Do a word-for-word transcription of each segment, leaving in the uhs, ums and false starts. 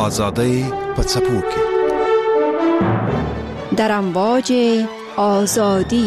آزادی په څپو کې در امواج آزادی.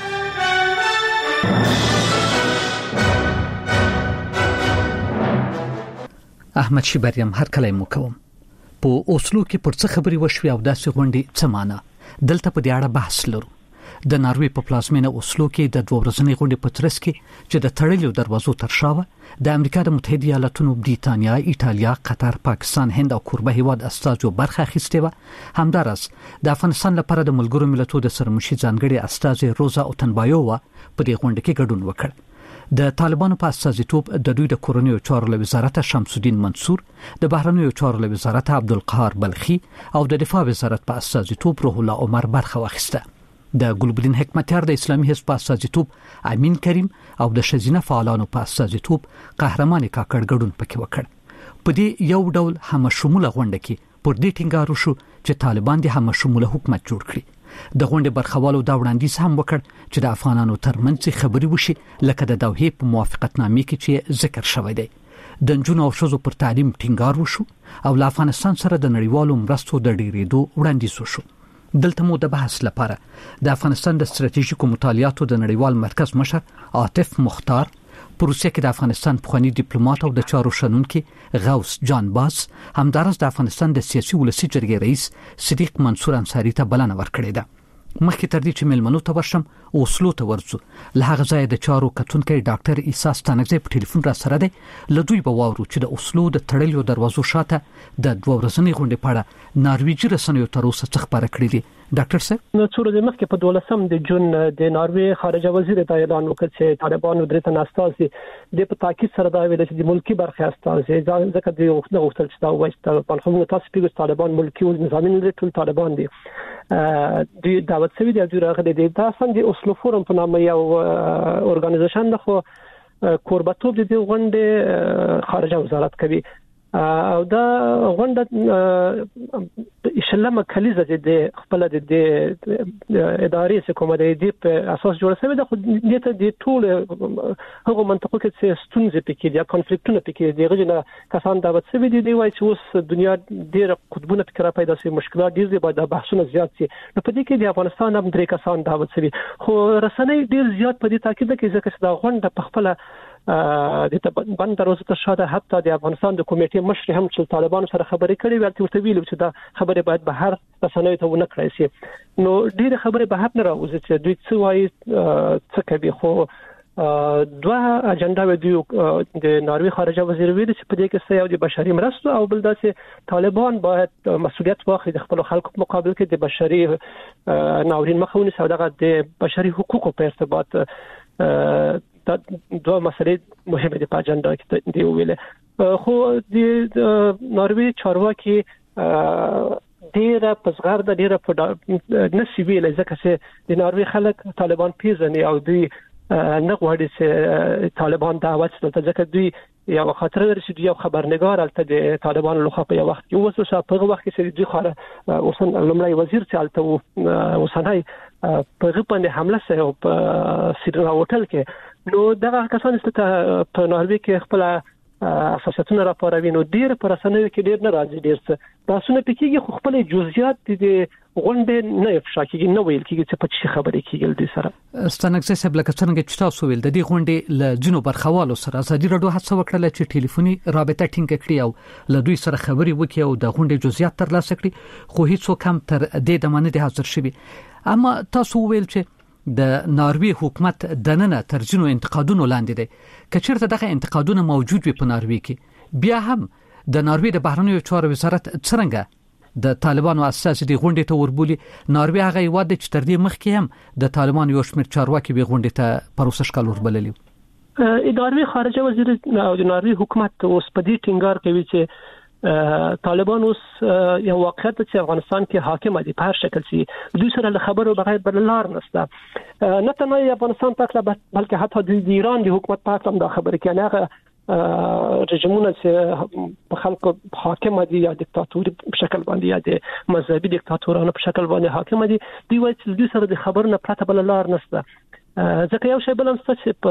احمد شیبریم هر کله مو کوم په اوسلو کې پر څه خبري وشوي او داسې غونډې څه معنا دلته په دې اړه بحث لرو. د ناروې په پلازمینه اوسلو کې د دوه ورځنۍ غونډې په ترڅ کې چې د تړلو دروازو تر شا و د امریکا د متحده ایالاتونو، بریتانیا، ایټالیا، قطر، پاکستان، هند او کوربه هیواد استازو برخه اخیسته و. همدارس د افغانستان لپاره د ملګرو ملتونو د سرمشي ځانګړي استاذ روزا اوتنبایووا په دې غونډه کې ګډون وکړ. د طالبانو په استازیتوب د دوی د کورنیو چارو له وزارت شمس الدین منصور، د بهرنیو چارو له وزارت عبدالقهار بلخی او د دفاع وزارت په استازیتوب روح الله عمر برخه واخیسته. د ګلبدین حکمتیار د اسلامي حزب په استازیتوب امین کریم او د شزینه فعالانو په استازیتوب قهرمان کاکړ ګډون پکې وکړ. په دې یو ډول هم شموله غونډه کې پر دې ټینګار وشو چې طالبان د هم شموله حکومت جوړ کړي. د غونډې برخوالو دا وړاندیز هم وکړ چې د افغانانو ترمنځ خبري وشي لکه د دوحې په موافقتنامې کې چې ذکر شوی دی. د نجونو او ښځو پر تعلیم ټینګار وشو او له افغانستان سره د نړیوالو مرستو د ډیرېدو وړاندیز وشو. دلته مو د بحث لپاره د افغانستان د ستراتیژیکو مطالعاتو د نړیوال مرکز مشر عاطف مختار، په روسیه کې د افغانستان پخوانی ډیپلوماټ او د چارو شنونکي غوث جان باز، همدارس د افغانستان د سیاسي ولسی جرګې رئیس صدیق منصور انصاری ته بلنه ورکړې ده. مخکې تر دې چې ملمنو ته ورشم اوسلو ته ورځو، له هغه ځای د چارو کتونکي ډاکټر عیسی ستانکزی په ټلیفون را سره دی. له دوی به واورو چې د اوسلو د تړلو دروازو شاته د دوه ورځنۍ غونډې په اړه نارویجي رسنیو تر اوسه څه خبره کړې دي. ډاکټر صاحب، نو څو ورځې مخکې په دولسم د جون د ناروې خارجه وزیر دا اعلان وکړ چې طالبانو درې تن استازي د په تاکید سره دا ویل چې د ملکی برخه استازي ځکه د وختونه غوښتل چې دا وایي طالبان خو تاسو پیګو طالبان ملکی او نظامی نه ټول طالبان دي د دعوت سوي د راغلي دي. دا سم د اوسلو فورم په نامه یو اورګانایزیشن ده، خو کوربتوب د دې غونډې خارجه وزارت کوي او دا غونډه شلمه کلیزه د خپل د ادارې حکومت د په اساس جوړ شوی ده. خو دې ته د ټول هغه منطقو کې چې ستونزې پکې دي، کنفلیکټونه پکې دي، غوښنه کسان دعوت شوی دي دی وایي چې اوس دنیا ډېر قطبونه پکې را پیدا شي، مشکلات ډېر دي، باید بحثونه زیات شي. نو په دې کې د افغانستان هم درې کسان دعوت شوی، خو رسنۍ ډېر زیات په دې تاکید کوي ځکه چې دا غونډه په خپل د بند دروازه تر شاته حتی د افغانستان د کمیټې مشر هم چې طالبانو سره خبرې کړې وي، ورته ویل چې دا خبره باید به هر رسنۍ ته ونه کړای شي. نو ډېر خبره به نه راوځي چې دوی څه وایي څه کوي. خو دوه اجنډا و دی د ناروې خارجه وزیر ویل چې په دې کې سیاو د بشري مرستو او بل داسې طالبان باید مسؤلیت واخلي د خپل خلکو په مقابل کې د بشري ناورین مخاوني او دغه د بشري حقوقو په ارتباط دا دوه مسلې مهمه دي په اجنډا کې دی ویل. خو د ناروې چارواکي ډیره پزغار د ډیره په نسی ویل ځکه چې د ناروې خلک طالبان پیژني او دوی نه غواړي چې طالبان دعوت ته ځکه دوی یو خاطر لري چې یو خبرنګار الته د طالبان لخوا په یو وخت کې وسوسه په هغه وخت کې چې دوی خاره اوسن لمړی وزیر چې الته اوسنای په غپنه حمله سره په سیدنا هوټل کې. نو دغه کسان چې په ناروې کې خپل اساساتونه راپاروي، نو ډیر پر رسنیو کې ډیر نه راځي، ډیر څه تاسو نه پکېږي، خو خپل جزئیات دي غونډې نه افشا کېږي، نه ویل کېږي چې په څه خبرې کېږي. د سره ستانکزی صاحب لکه څنګه چې تاسو ویل د دې غونډې له جنو برخوالو سره ازادي راډیو هڅه وکړه چې ټلیفوني رابطه ټینګ کړي او له دوی سره خبرې وکړي او د غونډې جزئیات ترلاسه کړي، خو هیڅوک هم تر دې دمنه دي حاضر شوي. اما تاسو ویل چې د ناروې حکومت دننه ترجنو انتقادونو لاندې دي. کچېرته دغه انتقادونه موجود وي په ناروې کې، بیا هم د ناروې د بهرنیو چارو وزارت څنګه د طالبانو اساس دي غونډې ته وربولي؟ ناروې هغه یواد چې تر دې مخکې هم د طالبانو یو شمېر چارواکي به غونډې ته پروسه شکل وربللي. ادارې خارجه وزیر او د ناروې حکومت اوس په دې ټینګار کوي چې طالبان اوس یو واقعیت چې افغانستان کې حاکم دي په هر شکل سي، دوی سره له خبرو بغیر بل لار نشته. نه تنه افغانستان پاک بلکې حتی د ایران د حکومت پاک هم دا خبره کوي، هغه رژیمونه چې په خلکو حاکم دي یا دیکتاتوري په شکل باندې یا د مذهبي دیکتاتورانو په شکل باندې حاکم دي، دوی وایي چې دوی سره د خبرو نه پرته بل لار نشته. ځکه یو شی بل هم څه په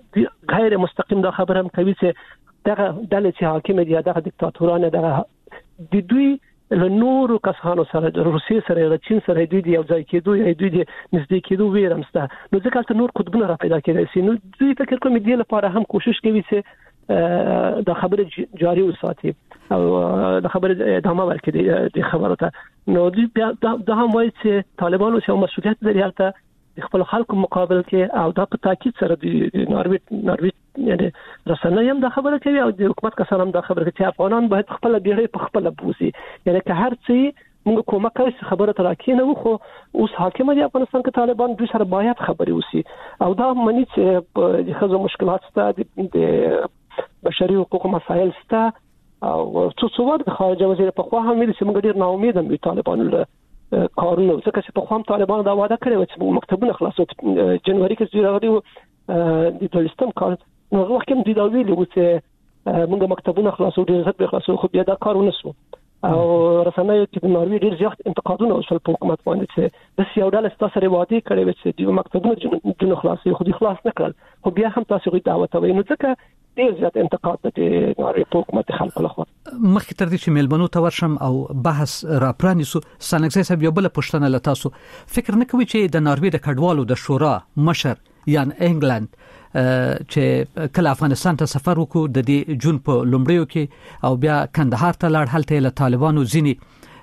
غیر مستقیم دا خبره هم کوي چې دغه دلته چې حاکم دي دغه دیکتاتورانه دغه د دوی له نورو کسانو سره د روسیې سره د چین سره دوی د یو ځای کېدو یا دوی د نږدې کېدو ویرمسته نو ځکه چې نور قطبونه را پیدا کېدای شي نو دوی فکر کوم دی لپاره هم کوشش کوي چې د خبرې جاري وساتي او د خبرې ادامه ورکړي د خبرو ته نو دوی دا هم وایي چې طالبانو چې مسؤلیت لري هلته د خپل خلکو مقابل کې او دا په تاکید سره د ناروی ناروی یعنی رسنۍ هم دا خبره کوي او د حکومت کسان هم دا خبره کوي چې افغانان باید خپل بیړۍ په خپل بوسي یعنی که هر څه موږ کومه کوي خبره تراکینه وو خو اوس حاکم دی افغانستان کې طالبان دوی سره باید خبري وسی او دا معنی چې د خزو مشکلات ستاسو د بشري حقوق مسایل ستاسو او څو څو د خارجه وزیر په خوا هم ویل چې موږ ډیر ناامید یم طالبان له کارونه ځکه چې په خوام طالبان دا وعده کړی و چې مکتبونه خلاصو جنوري کې چې راغلي د دولستم کار نو وخت کې د دوی له چې موږ مکتبونه خلاصو ډیر زړه خلاصو خو بیا دا کارونه سو او رسنۍ چې د ناروی ډیر زیات انتقادونه وشول په حکومت باندې چې د سیاو ډول ستاسو سره وعده کړی و چې د مکتبونه جن خلاصي خو د خلاص نه کړل خو بیا هم تاسو غوښتنه دعوت وای نو ځکه ډیر زیات انتقاد د ناروی په حکومت خلکو لخوا مخکې تر دې چې میلمنو ته ورشم او بحث را پرانیسو سانګزي صاحب یو بل پوښتنه لتاسو فکر نه کوي چې د ناروی د کډوالو د شورا مشر یان انګلند چې کله افغانستان ته سفر وکړو د دې جون په لومړیو کې او بیا کندهار ته لاړ هلته له طالبانو ځینی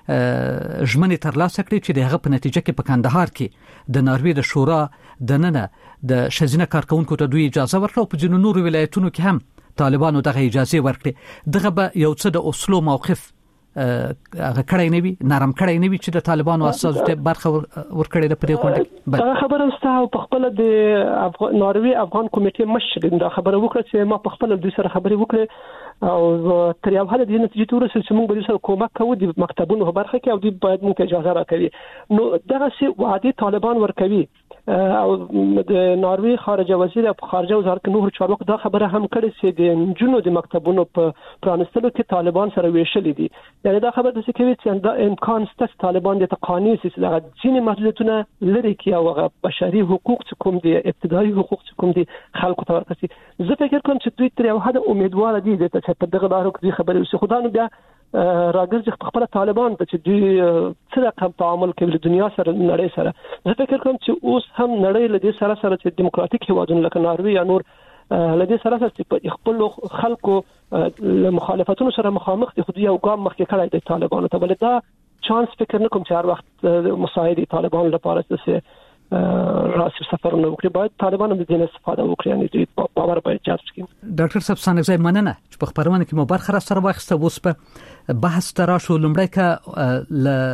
ژمنې ترلاسه کړې چې دغه په نتیجه کې په کندهار کې د ناروی د شورا د ننه د شزینه کارکونکو ته دوی اجازه ورکړه په ځینو نورو ولایتونو کې هم طالبانو دغه اجازه ورکړه دغه به یو څه د اصلو موقف هغه کړی نه وي نرم کړی نه وي چې د طالبانو اساس ته برخه ورکړي د پرې کوټه دا خبره واستاو په خپل د ناروی افغان کمیټې مشر دا خبره وکړه چې ما په خپل د سره خبرې وکړه او تر یو حد د نتیجې تور چې موږ به سره کومک کوو د مکتبونو برخه کې او د باید موږ اجازه راکړي نو دغه سی وعده طالبان ورکوي او د ناروی خارجه وزیر په خارجه وزارت نور چارواکو دا خبره هم کړې چې د جنو د مکتبونو په پرانستلو کې طالبان سره ویشلې دي یعنی دا خبره د څه کوي چې دا امکان ست طالبان د تقانی سیس دغه ځینې محدودیتونه لري کې او بشري حقوق کوم دي ابتدایي حقوق کوم دي خلکو ته ورکړي زه فکر کوم چې دوی تر یو حد امیدوار دي چې په دغه لارو کې خبرې وشي خدای نو بیا راګرځي خپل طالبان ته چې دوی څه رقم تعامل کوي د دنیا سره نړۍ سره زه فکر کوم چې اوس هم نړۍ له دې سره سره چې دیموکراتیک هیوادونه لکه ناروی یا نور لدې سره سره په خپل خلکو له مخالفتونو سره مخامخ دي خو یو ګام مخکې کړی د طالبانو ته بل دا چانس فکر نه کوم چې هر وخت مساعدي طالبان لپاره څه راسي سفر نه وکړي باید طالبان د دې استفاده وکړي یعنی دوی باور باید جذب کړي ډاکټر صاحب سانګزي مننه چې په خبرونه کې مو برخه را سره واخسته اوس په بحث تراشو لمړی کا ل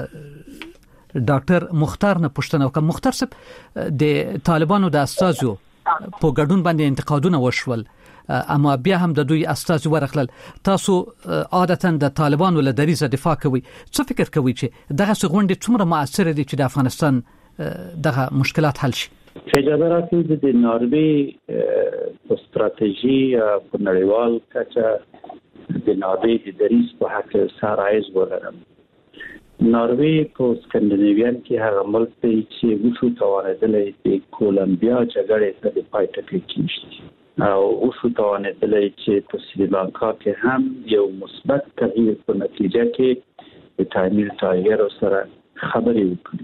ډاکټر مختار نه پوښتنه وکړه مختار صاحب د طالبانو د استازو په ګډون باندې انتقادونه وشول اما بیا هم د دوی استاذ ورخلل تاسو عادتا د طالبانو له دریزه دفاع کوي څه فکر کوي چې دغه څنګه څومره موثر دي چې د افغانستان دغه مشکلات حل شي اجازه راکړئ د ناروی په ستراتیژي په نړیوال کچه د ناروی د دریز په حق سرایز ولرم ناروی په سکندیناویان کې هغه ملک دی چې وشو توانېدلې د کولمبیا جګړې ته د پای ټکی کیږي او وشو توانېدلې چې په سریلانکا کې هم یو مثبت تغییر په نتیجه کې د تامین تایر سره خبرې وکړي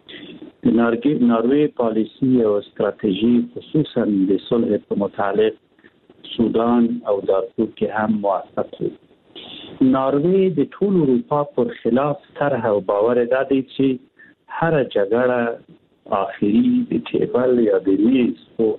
د ناروی پالیسی او استراتیژي خصوصا د صلح په متعلق سودان او دارفور کې هم موثق دی ناروی د ټول اروپا پر خلاف طرح او باور دادی چې هر جګړه آخري د ټیبل یا د میز په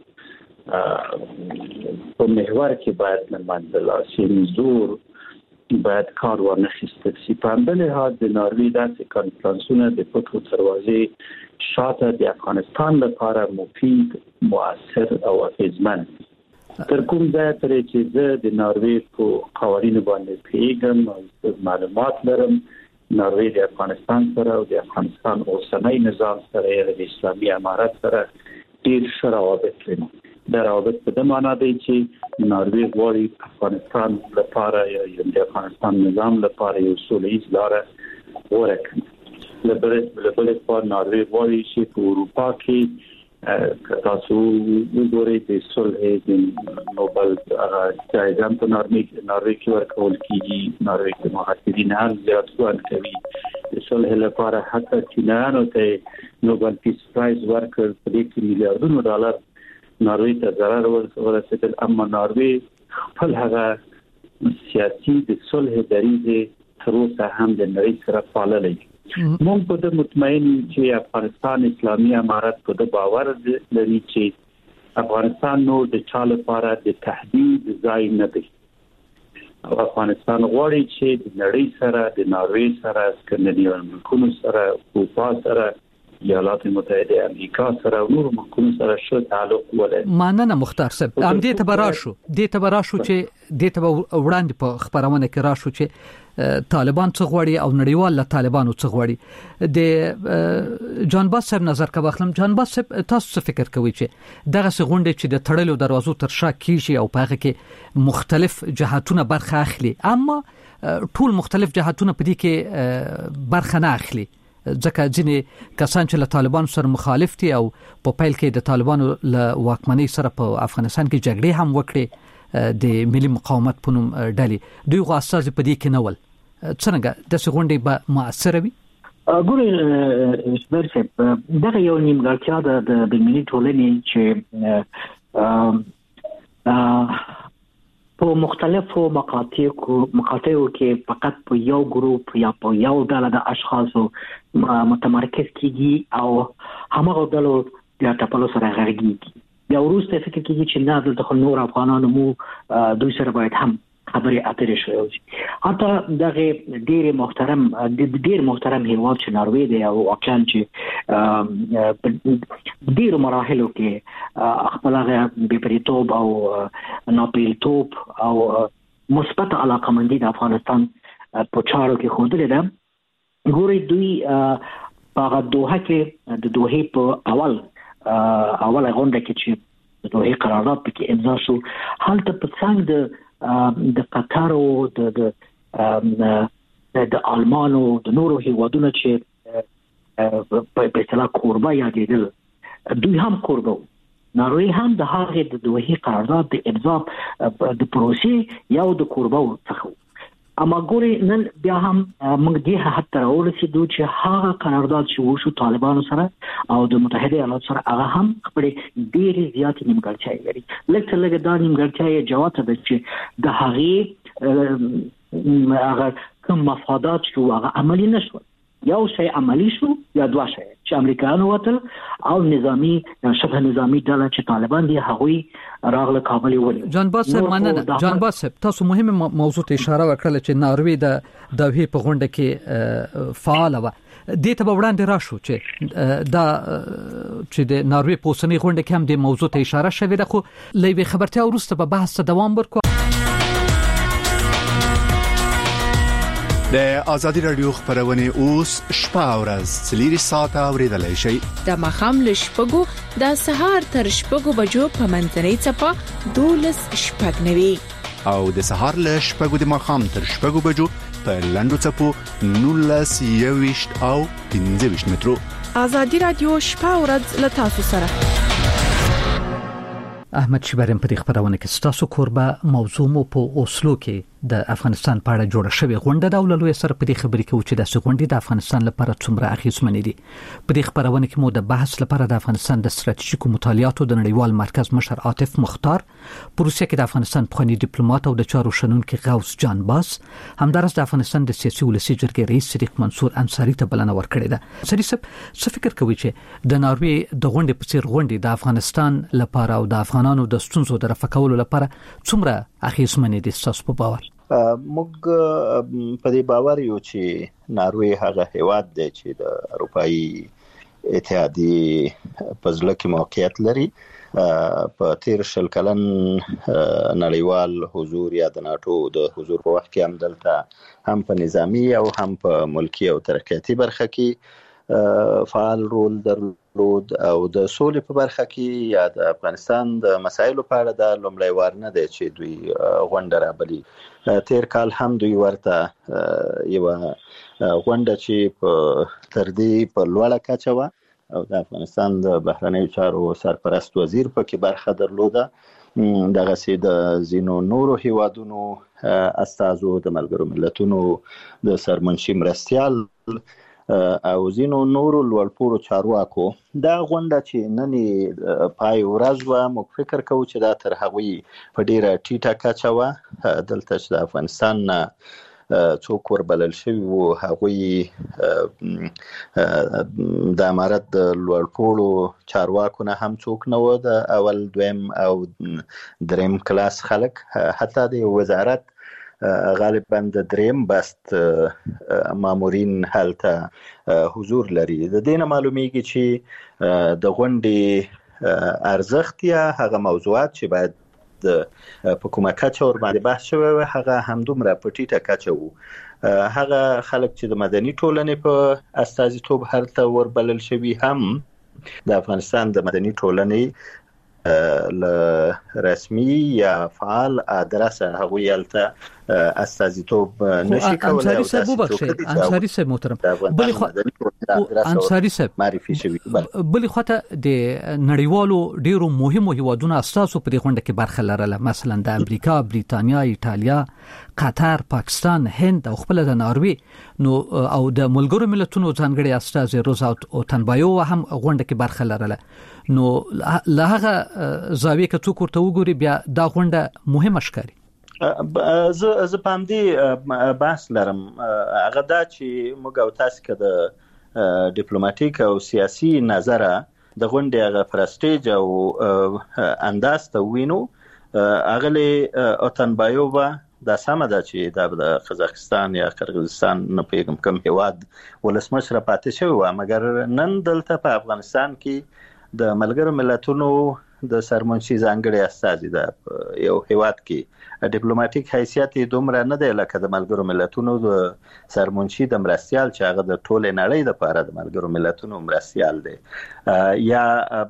په محور کې باید منځل شي زور باید کار ورنخیستل شي په بل حال د ناروی داسې کانفرنسونه د پټو دروازې شاته د افغانستان لپاره مفید مؤثر او اغیزمن تر کوم ځای ترې چې زه د ناروی په قوانینو باندې پیژنم او معلومات لرم ناروی د افغانستان سره او د افغانستان اوسنۍ نظام سره یا د اسلامي امارت سره ډیر ښه روابط لري دا روابط په دې معنی دی چې ناروی غواړي افغانستان لپاره یا د افغانستان نظام لپاره یو سولهییز لاره ورکړي لبرت لبرت په ناروی غواړي چې په اروپا کې تاسو وګورئ د صلح د نوبل جایزه په ناروی ناروی کې ورکول کیږي. ناروی کې مهاجرین هم زیات ځوان کوي د صلح لپاره، حتی چینایانو ته نوبل پیس پرایز ورکړ په دې کې میلیارډونو ډالر ناروی ته ضرر ورسېدل. اما ناروی خپل هغه سیاسي د صلح دریځ تر اوسه هم د نړۍ سره پاللی. موږ په دې مطمئن چې افغانستان اسلامي امارت په دې باور لري چې افغانستان نو د چا لپاره د تهدید ځای نه دی. افغانستان غواړي چې د نړۍ سره د ناروی سره سکندیناویان ملکونو سره اروپا سره ایالات متحده امریکا سره او نور ملکونو سره ښه تعلق ولري. ماننه مختار صاحب ام دې ته براشو دې ته براشو چې دې ته وړاندې په خبرونه کې راشو چې طالبان څه غواړي او نړیوال له طالبانو څه غواړي. د جان باس صاحب نظر کا واخلم. جان باس صاحب تاسو څه فکر کوئ چې دغه څه غونډه چې د تړلو دروازو تر شا کیږي او په هغه کې مختلف جهاتونه برخه اخلي، اما ټول مختلف جهاتونه په دې کې برخه نه اخلي، ځکه ځینې کسان چې له طالبانو سره مخالف دي او په پیل کې د طالبانو له واکمنۍ سره په افغانستان کې جګړې هم وکړي د ملي مقاومت په نوم ډلې، دوی غو اساس په دې کې نه ول. څنګه د غونډې به مؤثره وي؟ ګورئ شبرسب دغه یو نیمګړتیا ده د ملي ټولنې چې په مختلفو مقاطعو مقاطعو کې فقط په یو ګروپ یا په یو ډله د اشخاصو متمرکز کیږي او همغه ډلو د ټاپلو سره غږیږي. بیا وروسته فکر کیږي چې نه دلته نور افغانانو مو دوی سره باید هم خبرې اترې شوي. حتی دغه ډېر محترم ډېر محترم هیواد چې ناروی دی او واقعا چې ډېر مراحلو کې خپل هغه بېپریتوب او ناپیلتوب او مثبت علاقمندي د افغانستان په چارو کې ښودلې ده. ګورئ دوی په دوحه کې د دوحې په اول اوله غونډه کې چې د دوحې قرارداد پکې امضا شو، هلته په څنګ د د قطر او د د د آلمانو د نورو هیوادونو چې په اصطلاح کوربه یادېدل، دوی هم کوربه وو. ناروی هم د هغه د دوحې قرارداد د امضا د پروسې یو د کوربه څخه. اما ګوري نن بیا هم موږ دې حد ته ورسېدو چې هغه قرارداد چې وشو طالبانو سره او د متحده ایالاتو سره هغه هم خپل ډېرې زیاتې نیمګړتیاوې لري. لکه لکه دا نیمګړتیا جواب ده چې د هغې هغه کوم مفادات شو هغه عملي نشول. یو شی عملی شو یا دوه شی چې امریکایانو وتل او نظامی شبه نظامی ډله چې طالبان دي هغوی راغله کابل ولې. جان باس صاحب مننه. جان باس صاحب تاسو مهمه موضوع ته اشاره وکړه چې ناروی د دوحې په غونډه کې فعال و. دې ته وړاندې راشو چې دا چې د ناروی په اوسنۍ غونډه کې هم د موضوع ته اشاره شوې ده، خو لوي خبرتیا وروسته به بحث دوام ورکړو. د آزادی رادیو خبرونه اوس شپه او ورځ څلور ساعته اوریدلای شئ. د مخام له شپږو د سهار تر شپږو بجو په منځنۍ څپه دولس شپږ نوي او د سهار له شپږو د مخام تر شپږو بجو په لاندو څپو نولس یويشت او پنځه ویشت مترو. آزادی رادیو شپه او ورځ له تاسو سره. احمد شبرم په دې خبرونه کې ستاسو کوربه موضوع مو په اوسلو کې د افغانستان په اړه جوړه شوې غونډه د ولولو سره په دې خبرې کې و چې د غونډې د افغانستان لپاره څومره اخیستمنې دي. په دې خبرونه کې مو د بحث لپاره د افغانستان د ستراتیژیکو مطالعاتو د نړیوال مرکز مشر عاطف مختار، په روسیه کې د افغانستان پخوانی ډیپلوماټ او د چارو شنونکي غوث جان باس، همدارس د افغانستان د سیاسي ولسی جرګې رئیس صدیق منصور انصاری ته بلنه ورکړې ده. صدیق صاحب څه فکر کوي چې د ناروی د غونډې په څیر غونډې د افغانستان لپاره او د افغانانو د ستونزو د رفع کولو لپاره څومره اخیستمنې دي ستاسو په باور؟ موږ په دې باور یو چې ناروی هغه هیواد دی چې د اروپאי اتحادیې په ځل کې موقعیت لري. په تیر شل کلن نړیوال حضور یا د ناتو د حضور په وخت کې هم دلته هم په نظامی او هم په ملکی او ترقیاتي برخه کې فعال رول درلود او د سولې په برخه کې یا د افغانستان د مسایلو په اړه د لومړی وار نه دی چې دوی غونډه رابلي. تیر کال هم دوی ورته یو غونډه چې په تر دې په لوړه کچه وه او د افغانستان د بهرنیو چارو سرپرست وزیر پکې برخه درلوده، دغه سي د زینو نورو هیوادونو استازو، د ملګرو ملتونو د سرمنشي مرستيال او زینو نورو لوړپوړو چارواکو. دا غونډه چې نن پای ورځ و، موږ فکر کوو چې دا تر هغوی په ډیره ټیټه کچه و. دلته چې د افغانستان نه څوک وربلل شوي وو، هغوی د امارت د لوړپوړو چارواکو نه هم څوک نه و، د اول دویم او دریم کلاس خلک. حتی د وزارت غالبا د دریم بست مامورین هلته حضور لري. د دې نه معلومیږي چې د غونډې ارزښت یا هغه موضوعات چې باید په کومه کچه ور باندې بحث شوی و، هغه همدومره په ټیټه کچه وو. هغه خلک چې د مدني ټولنې په استازیتوب هلته وربلل شوي هم د افغانستان د مدني ټولنې ل رسمي یا فعال ادرسه هغوی هلته استازیتوب نشي کولای. انصاری صاحب وبخښئ، انصاری صاحب محترم، بلې خو انصاری صاحب معرفي شوی، بلې خواته د نړیوالو ډیرو مهمو هیوادونو استازو په دې غونډه کې برخه لرله، مثلا د امریکا، بریتانیا، ایټالیا، قطر، پاکستان، هند او خپل د ناروی نو او د ملګرو ملتونو ځانګړي استاذ روزا اوتنبایو هم غونډه کې برخه لرله. نو له هغه زاویې که څوک ورته وګوري بیا دا غونډه مهمه ښکاري. زه زه پام دی بحث لرم، هغه دا چې موږ او تاسو کې د ډیپلوماټیک او سیاسي نظره د غونډې هغه پرستیج او انداز ته وینو. اغلی اوتنبایووا دا سمه ده چې د قزاقستان یا قرغیزستان نه پیغام کم هواد ولسمشر پاتې شوی و، مګر نن دلته په افغانستان کې د ملګرو ملتونو د سرمنشي ځانګړي استازي د یو هیواد کې ډیپلوماټیک حیثیت دومره نه دی لکه د ملګرو ملتونو د سرمنشي د مرستيال چې هغه د ټولې نړۍ لپاره د ملګرو ملتونو مرستيال دی، یا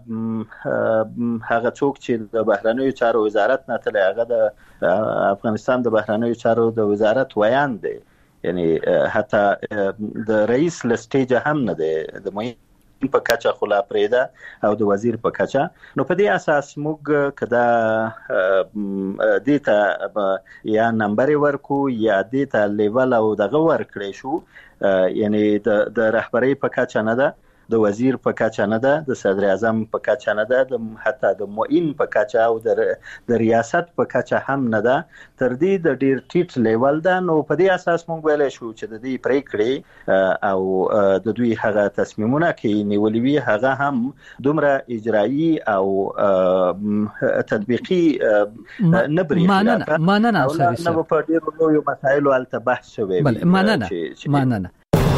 هغه څوک چې د بهرنیو چارو وزارت نه تل هغه د افغانستان د بهرنیو چارو د وزارت ویان دی، یعنی حتی د رئیس لسټیج هم نه دی، د مهم په کچه خلا پریدا او د وزیر په کچه. نو په دې اساس موږ کدا دیتا یا نمبر ورکو یا دیتا لیول او دغه ورکړې شو، یعنی د د رهبری په کچه نه ده، د وزیر په کچه نه ده، د صدر اعظم په کچه نه ده، د حتی د معین په کچه او د د ریاست په کچه هم نه ده، تر دې د ډیر ټیټ لیول ده. نو په دې اساس موږ ویلای شو چې د دې پریکړې او د دوی هغه تصمیمونه کې نیولې وي هغه هم دومره اجرایی او تطبیقي نه بری. مننه مننه سره نو په ډیرو لویو مسایلو الته بحث شوی. بله مننه مننه.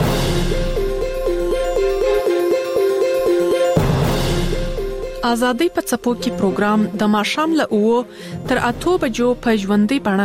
آزادۍ په څپو کې پروګرام د ماښام له اوو تر اتو بجو په ژوندۍ بڼه.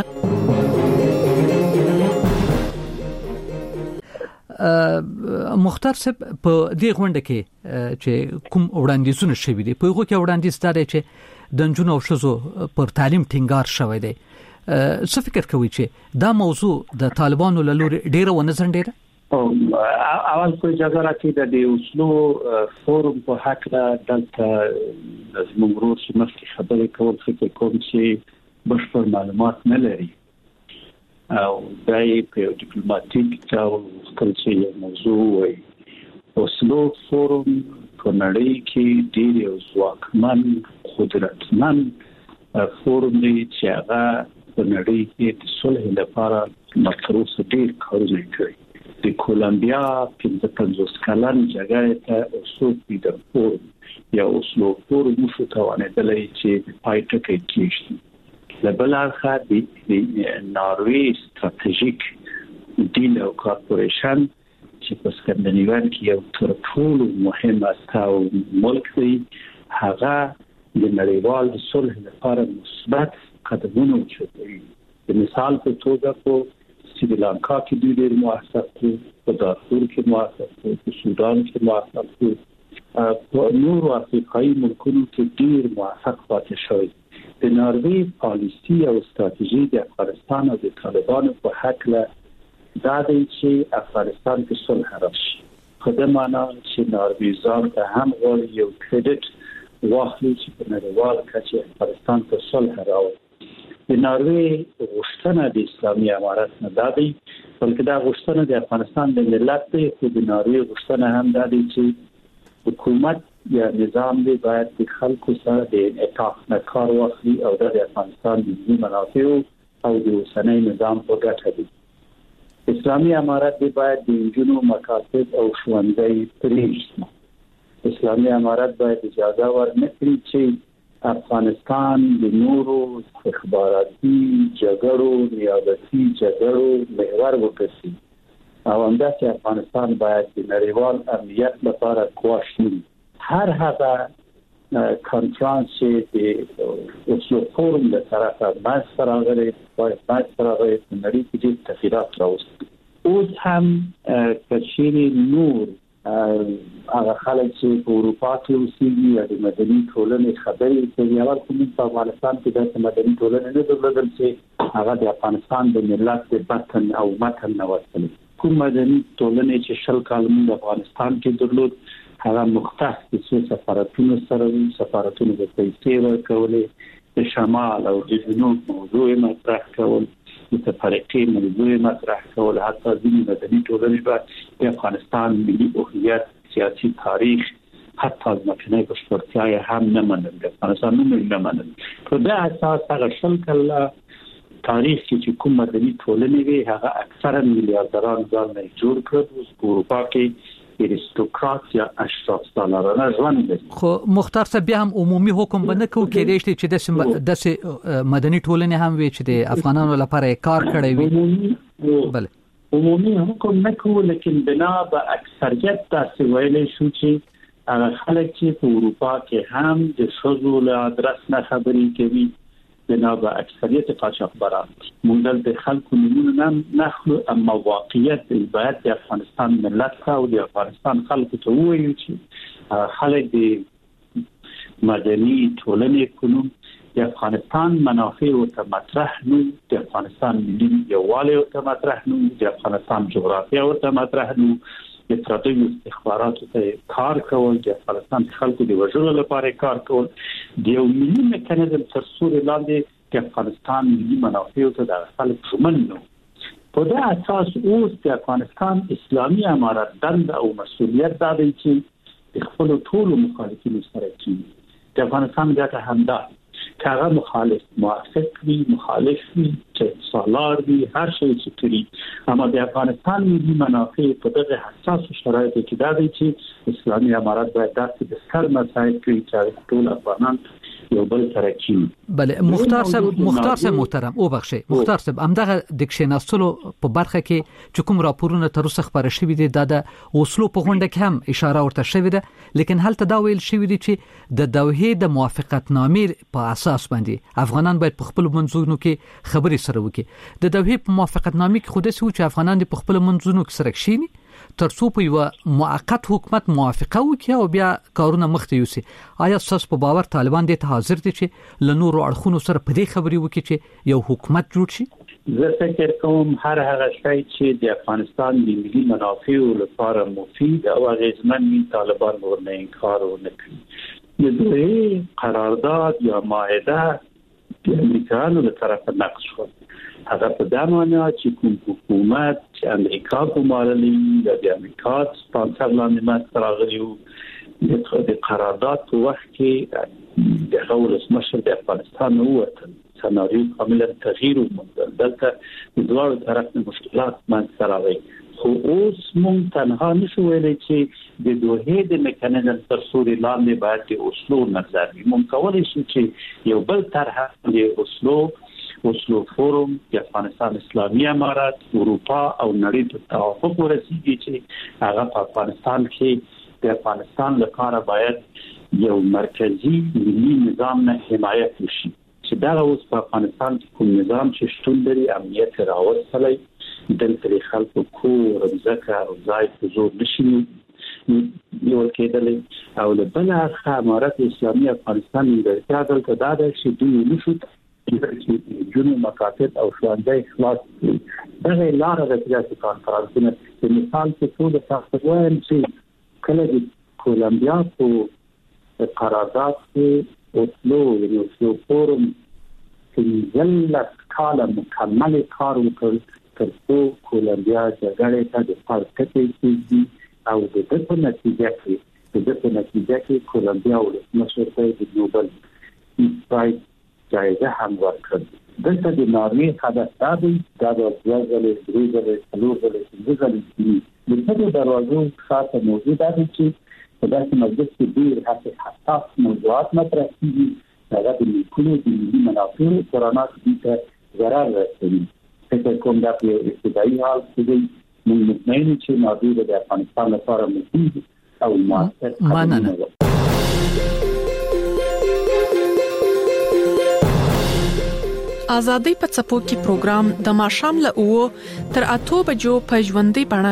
مختار صاحب په دې غونډه کې چې کوم وړاندیزونه شوي دي، په هغه کې وړاندیز دا دی چې د نجونو او ښځو پر تعلیم ټینګار شوی دی. څه فکر کوي چې دا موضوع د طالبانو له لوري ډیره ونه ځنډېده؟ اول په اجازه راکړئ د اوسلو فورم په حق دلته زموږ ورور چې مخکې خبرې کول فکر کوم چې بشپړ معلومات نه لري او دای په ډیپلوماټیک ډول خپل چې یو موضوع وي. اوسلو فورم په نړۍ کې ډېر یو ځواکمن قدرتمن فورم دی چې هغه په نړۍ کې د صلح لپاره مخصوص ډېر کارونه کوي. د کولمبیا پنځه پنځوس کلن جګړې ته اوسلو د فورم یا اوسلو فورم شو توانېدلی چې پای ټکی کېږي. له بل اړخه د ناروی ستراتیژیک ډیل او کارپوریشن چې په سکندینیویان کې یو تر ټولو مهمه او ملک دی، هغه د نړیوال صلح لپاره مثبت قدمونه اخلي. د مثال په توګه په سریلانکا کې دوی ډېر موثق دي، په دارفور کې موثق دي، په سودان کې موثق دي، په نورو افریقایي ملکونو کې ډېر موثق پاتې شوي. د ناروی پالیسي او ستراتیژي د افغانستان او د طالبانو په حق له دا دی چې افغانستان کې صلح راشي، خدمانه چې نارویزان ته هم غواړي یو کریډټ واخلي چې په نړیوال کچه افغانستان ته صلح راوړي. د ناروی غوښتنه د اسلامي امارت نه ده بلکې دا غوښتنه د افغانستان د ملت دی، خو د ناروی غوښتنه هم ده چې حکومت یا نظام دی باید د خلکو سره د انعطاف نه کار واخلي او د افغانستان د ملي منافعو او د اوسنۍ نظام په ګټه دی. اسلامي امارت دی باید د انجونو مکاتب او ښوونځي پرېږدي. اسلامي امارت باید اجازه ورنکړي چې افغانستان د نورو استخباراتي جګړو نیابتي جګړو محور وګرځي او همداسې افغانستان باید د نړیوال امنیت لپاره کوښښ وکړي. هر هغه کانفرنس چې د اوسلو فورم له طرفه ماسټر راغلي باید ماسټر راغلي په نړۍ کې د تغیرات راوستي. اوس هم کچېرې نور هغه خلک چې په اروپا کې اوسېږي یا د مدني ټولنې خبرې کوي، اول خو موږ په افغانستان کې د مدني ټولنې نه درلودل چې هغه د افغانستان د ملت د بطن او متن نه وصلي. کوم مدني ټولنې چې شل کال موږ افغانستان کې درلود هغه مختص د څو سفارتونو سره وو، سفارتونو د پیسې ورکولې، د شمال او د جنوب موضوع مطرح کول، د تفریقي موضوع مطرح کول، حتی ځینې مدني ټولنې به د افغانستان ملي هویت، سیاسي تاریخ، حتی ځمکنۍ بشپړتیا هم نه منل، د افغانستان نوم نه منل. په دې اساس هغه شل کاله تاریخ چې کوم مدني ټولنې وي هغه اکثرا میلیاردران ځان نه جوړ کړل. اوس په اروپا کې اریستوکرات یا اشراف سالارانه ژوند دي. خو مختار صاحب بیا هم عمومي حکم بنه کو کېدای چې د داسې مدني ټولنې هم وي چې د افغانانو لپاره کار کړی وي. بله عمومي حکم نه کو، لیکن بنا به اکثریت تاسو ویلې شو چې هغه خلک چې په اروپا کې هم د شذو له ادرس نه خبرې کوي بنا به اکثریت قاچاقبران موږ د خلکو نمونه نخلو، اما واقعیت باید د افغانستان ملت او د افغانستان خلکو ته ووایو چې خلک د مدني ټولنې کوم د افغانستان منافع او ته مطرح نو، د افغانستان ملي یووالی او ته مطرح نو، د افغانستان جغرافیه او ته مطرح نو، د پردیو استخباراتو ته کار کول، د افغانستان خلکو د وژلو لپاره کار کول، د یو ملي میکانیزم تر سوري لاندې د افغانستان ملي منافع ته د خلک ژمن نو. په دې اساس اوس د افغانستان اسلامي امارت دنده او مسؤلیت دا دی چې د خپل ټولو مخالفینو سره کېږي. د افغانستان ګټه همدا کاغه مخالف موافق وي، مخالف وي، چې سالار وي، هر شي چې کړي، اما د افغانستان ملي منافع په دغه حساس شرایطو کې دا دی چې اسلامي امارت باید داسې د سر مسایل کړي چې ټول افغانان یو بل سره کېږي. بله مختار صاحب مختار صاحب محترم او بخشي مختار صاحب همدغه د کښیناستلو په برخه کې چې کوم راپورونه تر اوسه خبره شوي دي دا د اوسلو په غونډه کې هم اشاره ورته شوې ده، لیکن هلته دا ویل شوی دی چې د دوحې د موافقتنامې په اساس باندې افغانان باید په خپل منځونو کې خبرې سره وکړي. د دوحې په موافقتنامې کې خو داسې و چې افغانان په خپل منځونو کې سره کښیني ترڅو په یو موقت حکومت موافقه وکړي او بیا کارونه مخته یوسي. آیا تاسو په باور طالبان دې ته حاضر دي چې له نورو اړخونو سره په دې خبرې وکړي چې یو حکومت جوړ شي؟ زه فکر کوم هر هغه شی چې د افغانستان د ملي منافعو لپاره مفید او اغیزمن وي طالبان ورنه انکار ونه کوي. د دوی قرارداد یا معاهده د امریکایانو له طرفه نقض شو. هغه په دمانه چې کوم حکومت چې امریکا کومالي د امریکا سپانسر لاندې ماست راغلیو د قرارداد په وخت کې د غوړس مشر د افغانستان ووتل، سناریو کاملا تغییر وموندل، دلته د دوه طرف مشکلات منځته راغلي. خو اوس مونږ تنها نشو ویلای چې د دوحې د میکانیزم تر سوري لاندې باید د اوسلو نظر وي. مونږ کولی شو چې یو بل طرح د اوسلو اوسلو فورم د افغانستان اسلامي امارت اروپا او نړۍ ته توافق ورسیږي چې هغه په افغانستان کې د افغانستان لپاره باید یو مرکزی ملي نظام نه حمایت وشي، چې دا اوس په افغانستان کې کوم نظام چې شتون لري امنیت راوستلی دلته خلکو کور ځکه او ځای په زور نشي یو کېدلی او له بل اړخه امارت اسلامي افغانستان د دلته دا د شي دوی نشو چې جنو مکاتب او ښوونځي خلاص دغه لاره د سیاسي کانفرنسونو په مثال کې ټول تاسو وایم چې کله د کولمبیا په قرارداد کې اوسلو یو فورم چې ځل کاله مکمل کار وکړ ترڅو کولمبیا جګړې ته د پاتې کېږي او د دې په نتیجه کې د دې په نتیجه کې کولمبیا ولسمشر ته د نوبل پرایز جایزه هم ورکړه. دلته د ناروې هدف دا دی دا د ځوځلې درېځلې څلورځلې پنځځلې د دې دروازو خاصه موضوع دا دی چې په داسې مجلس کې ډېر هڅې حساس موضوعات مطرح کېږي هغه د ملکونو د ملي منافعو کورانات ته ضرر رسوي. فکر کوم دا په ابتدایي حال کې دی موږ مطمئن چې ناروې د افغانستان لپاره مهم او مؤثر مننه. آزادۍ په څپو کې پروګرام د ماښام له اوو تر اتو بجو په ژوندۍ بڼه.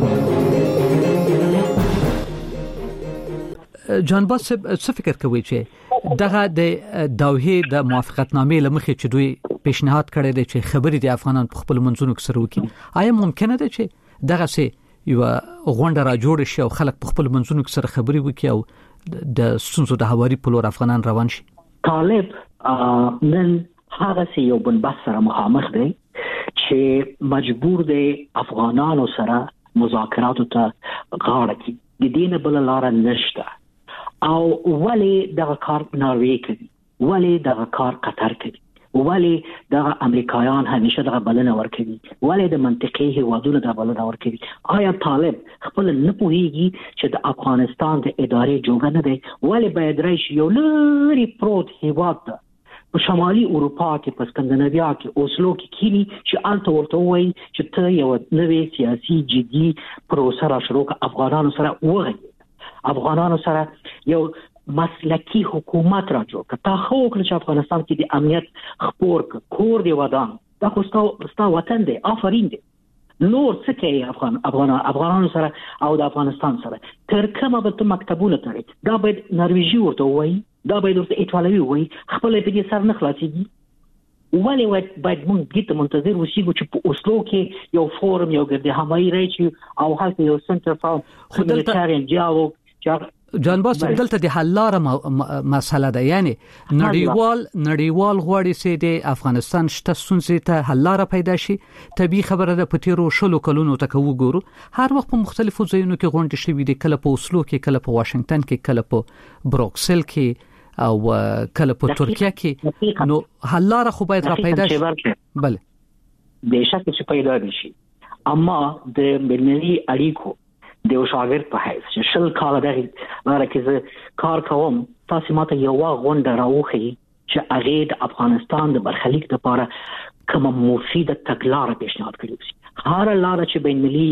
جان باس څه فکر کوي چې دغه د دوحې د موافقتنامې لمخې چې دوی پیشنهاد کړی دی چې خبرې د افغانان په خپل منځونو کې سره وکړي، آیا ممکنه ده چې دغه سه یو غونډه را جوړ شي او خلک په خپل منځونو کې سره خبرې وکړي او د ستونزو د هواري په لور افغانان روان شي؟ طالب نن هغه سی یو بنبست سره مخامخ دی چې مجبور دی افغانانو سره مذاکراتو ته غاړه کړي. د دې بل لار نشته. او ولی دغه کار ناروې کوي، ولی دغه کار قطر کوي، ولی دغه امریکایان همیشه دغه بلنه ورکوي، ولی د منطقي هیوادونو دغه بلنه ورکوي. آیا طالب خپل نه پوهیږي چې د افغانستان د ادارې جوړه نه دی؟ ولی باید راشي یو لري پروت هیواد ته په شمالي اروپا کې په سکندناویا کې اوسلو کې کینی چې الته ورته وایي چې ته یو نوې سیاسي جدي پروسه را شروع کړه، افغانانو سره وغږېږه، افغانانو سره یو مسلکی حکومت را جوړ کړه. تا خو وکړه چې افغانستان کې د امنیت خپور کړه، کور دی ودان، دا خو ستا وطن دی، آفرین دی. نور څه کوي افغان افغان افغانانو سره او د افغانستان سره؟ تر کومه به ته مکتبونه تړي؟ دا باید نرویجي ورته وایي، دا باید ورته ایټالوي وایي، خپل په دې سر نه خلاصيږي. ولې باید موږ دې ته منتظر اوسېږو چې په اوسلو کې یو فورم یو ګردي همایي راشي او هلته یو سنټر فار هیومانیټریان ډیالوګ جان باس دلته د حل لاره مسله ده، یعنی نړیوال نړیوال غواړي چې د افغانستان شته ستونزې ته حل لاره پیدا شي. طبي خبره ده په تیرو شلو کلونو ته کو وګورو هر وخت په مختلفو ځایونو کې غونډې شوې دي، کله په اوسلو کې، کله په واشنگټن کې، کله په بروکسل کې او کله په ترکیه کې. نو حل لاره خو باید را پیدا شي. بله بهشکه چې پیدا شي، اما د بین‌المللي اړیکو د یو شاګرد په حیث چې شل کاله دغه لاره کې زه کار کوم، تاسو ماته یو غونډه راوخی چې هغه د افغانستان د برخلیک لپاره کوم مفیده تګلاره پیشنهاد کړې. هر لاره چې بین‌المللي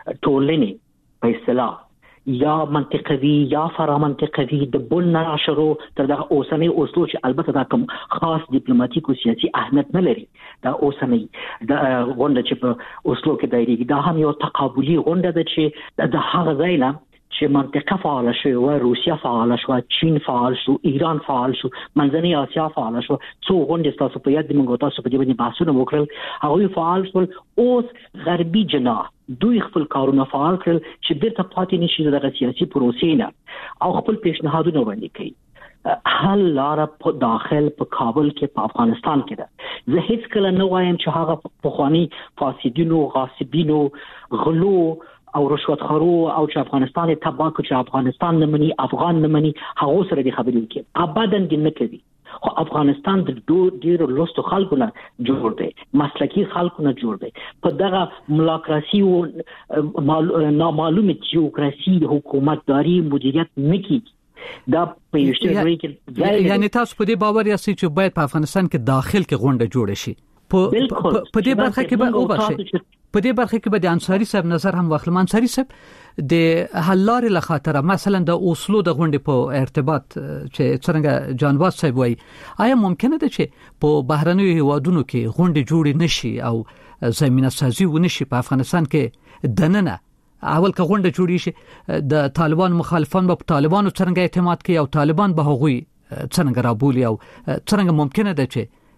ټولنې په اصطلاح یا منطقوي یا فرامنطقوي د بل نشرو تر دغه اوسنۍ اوسلو چې البته دا کوم خاص ډیپلوماټیک او سیاسي اهمیت نه لري، دا اوسنۍ د غونډه چې په اوسلو کې دایریږي دا هم یو تقابلي غونډه ده چې د هغه ځای نه چې منطقه فعال شو، و روسیا فعال شو، چین فعال شو، ایران فعال شو، منځنۍ اسیا فعال شو، څو غونډې تاسو په یاد دي موږ تاسو په دې باندې بحثونه وکړل، هغه فعال شول. اوس غربي جناح دوی خپل کارونه فعال کړل چې بیرته پاتې نشي دغه سیاسي پروسې نه او خپل پیشنهادونه وړاندې کوي. حل لاره په داخل په کابل کې په افغانستان کې ده. زه هیڅ کله نه وایم چې هغه پخوانی فاسدینو، غاصبینو، غلو او رشوت خورو او چې افغانستان تباه کړ، چې افغانستان نه مني، افغان نه مني، هغه سره د خبرې کې ابدا نه کوي. خو افغانستان د ډیرو لوستو خلکو نه جوړ دی، مسلکی خلکو نه جوړ دی. په دغه ملاکراسي او نامعلومه تیوکراسي حکومتداري مدیریت نکي. دا په یوشتري کې یعنی تاسو په دې باور یاست چې باید په افغانستان کې داخل کې غونډه جوړ شي؟ په په دې برخه کې به او بشي په دې برخه کې به د انصاری صاحب نظر هم واخلم. انصاری صاحب د حل لارې لخاطر مثلا د اوسلو د غونډې په ارتباط چې څنګه جان باس صاحب وایي، آیا ممکنه ده چې په بهرنیو هیوادونو کې غونډې جوړې نشي او زمينه سازي ونشي په افغانستان کې دننه؟ اول که غونډه جوړې شي د طالبان مخالفان به په طالبانو څنګه اعتماد کوي او طالبان به هغوی څنګه رابولي او څنګه ممکنه ده چې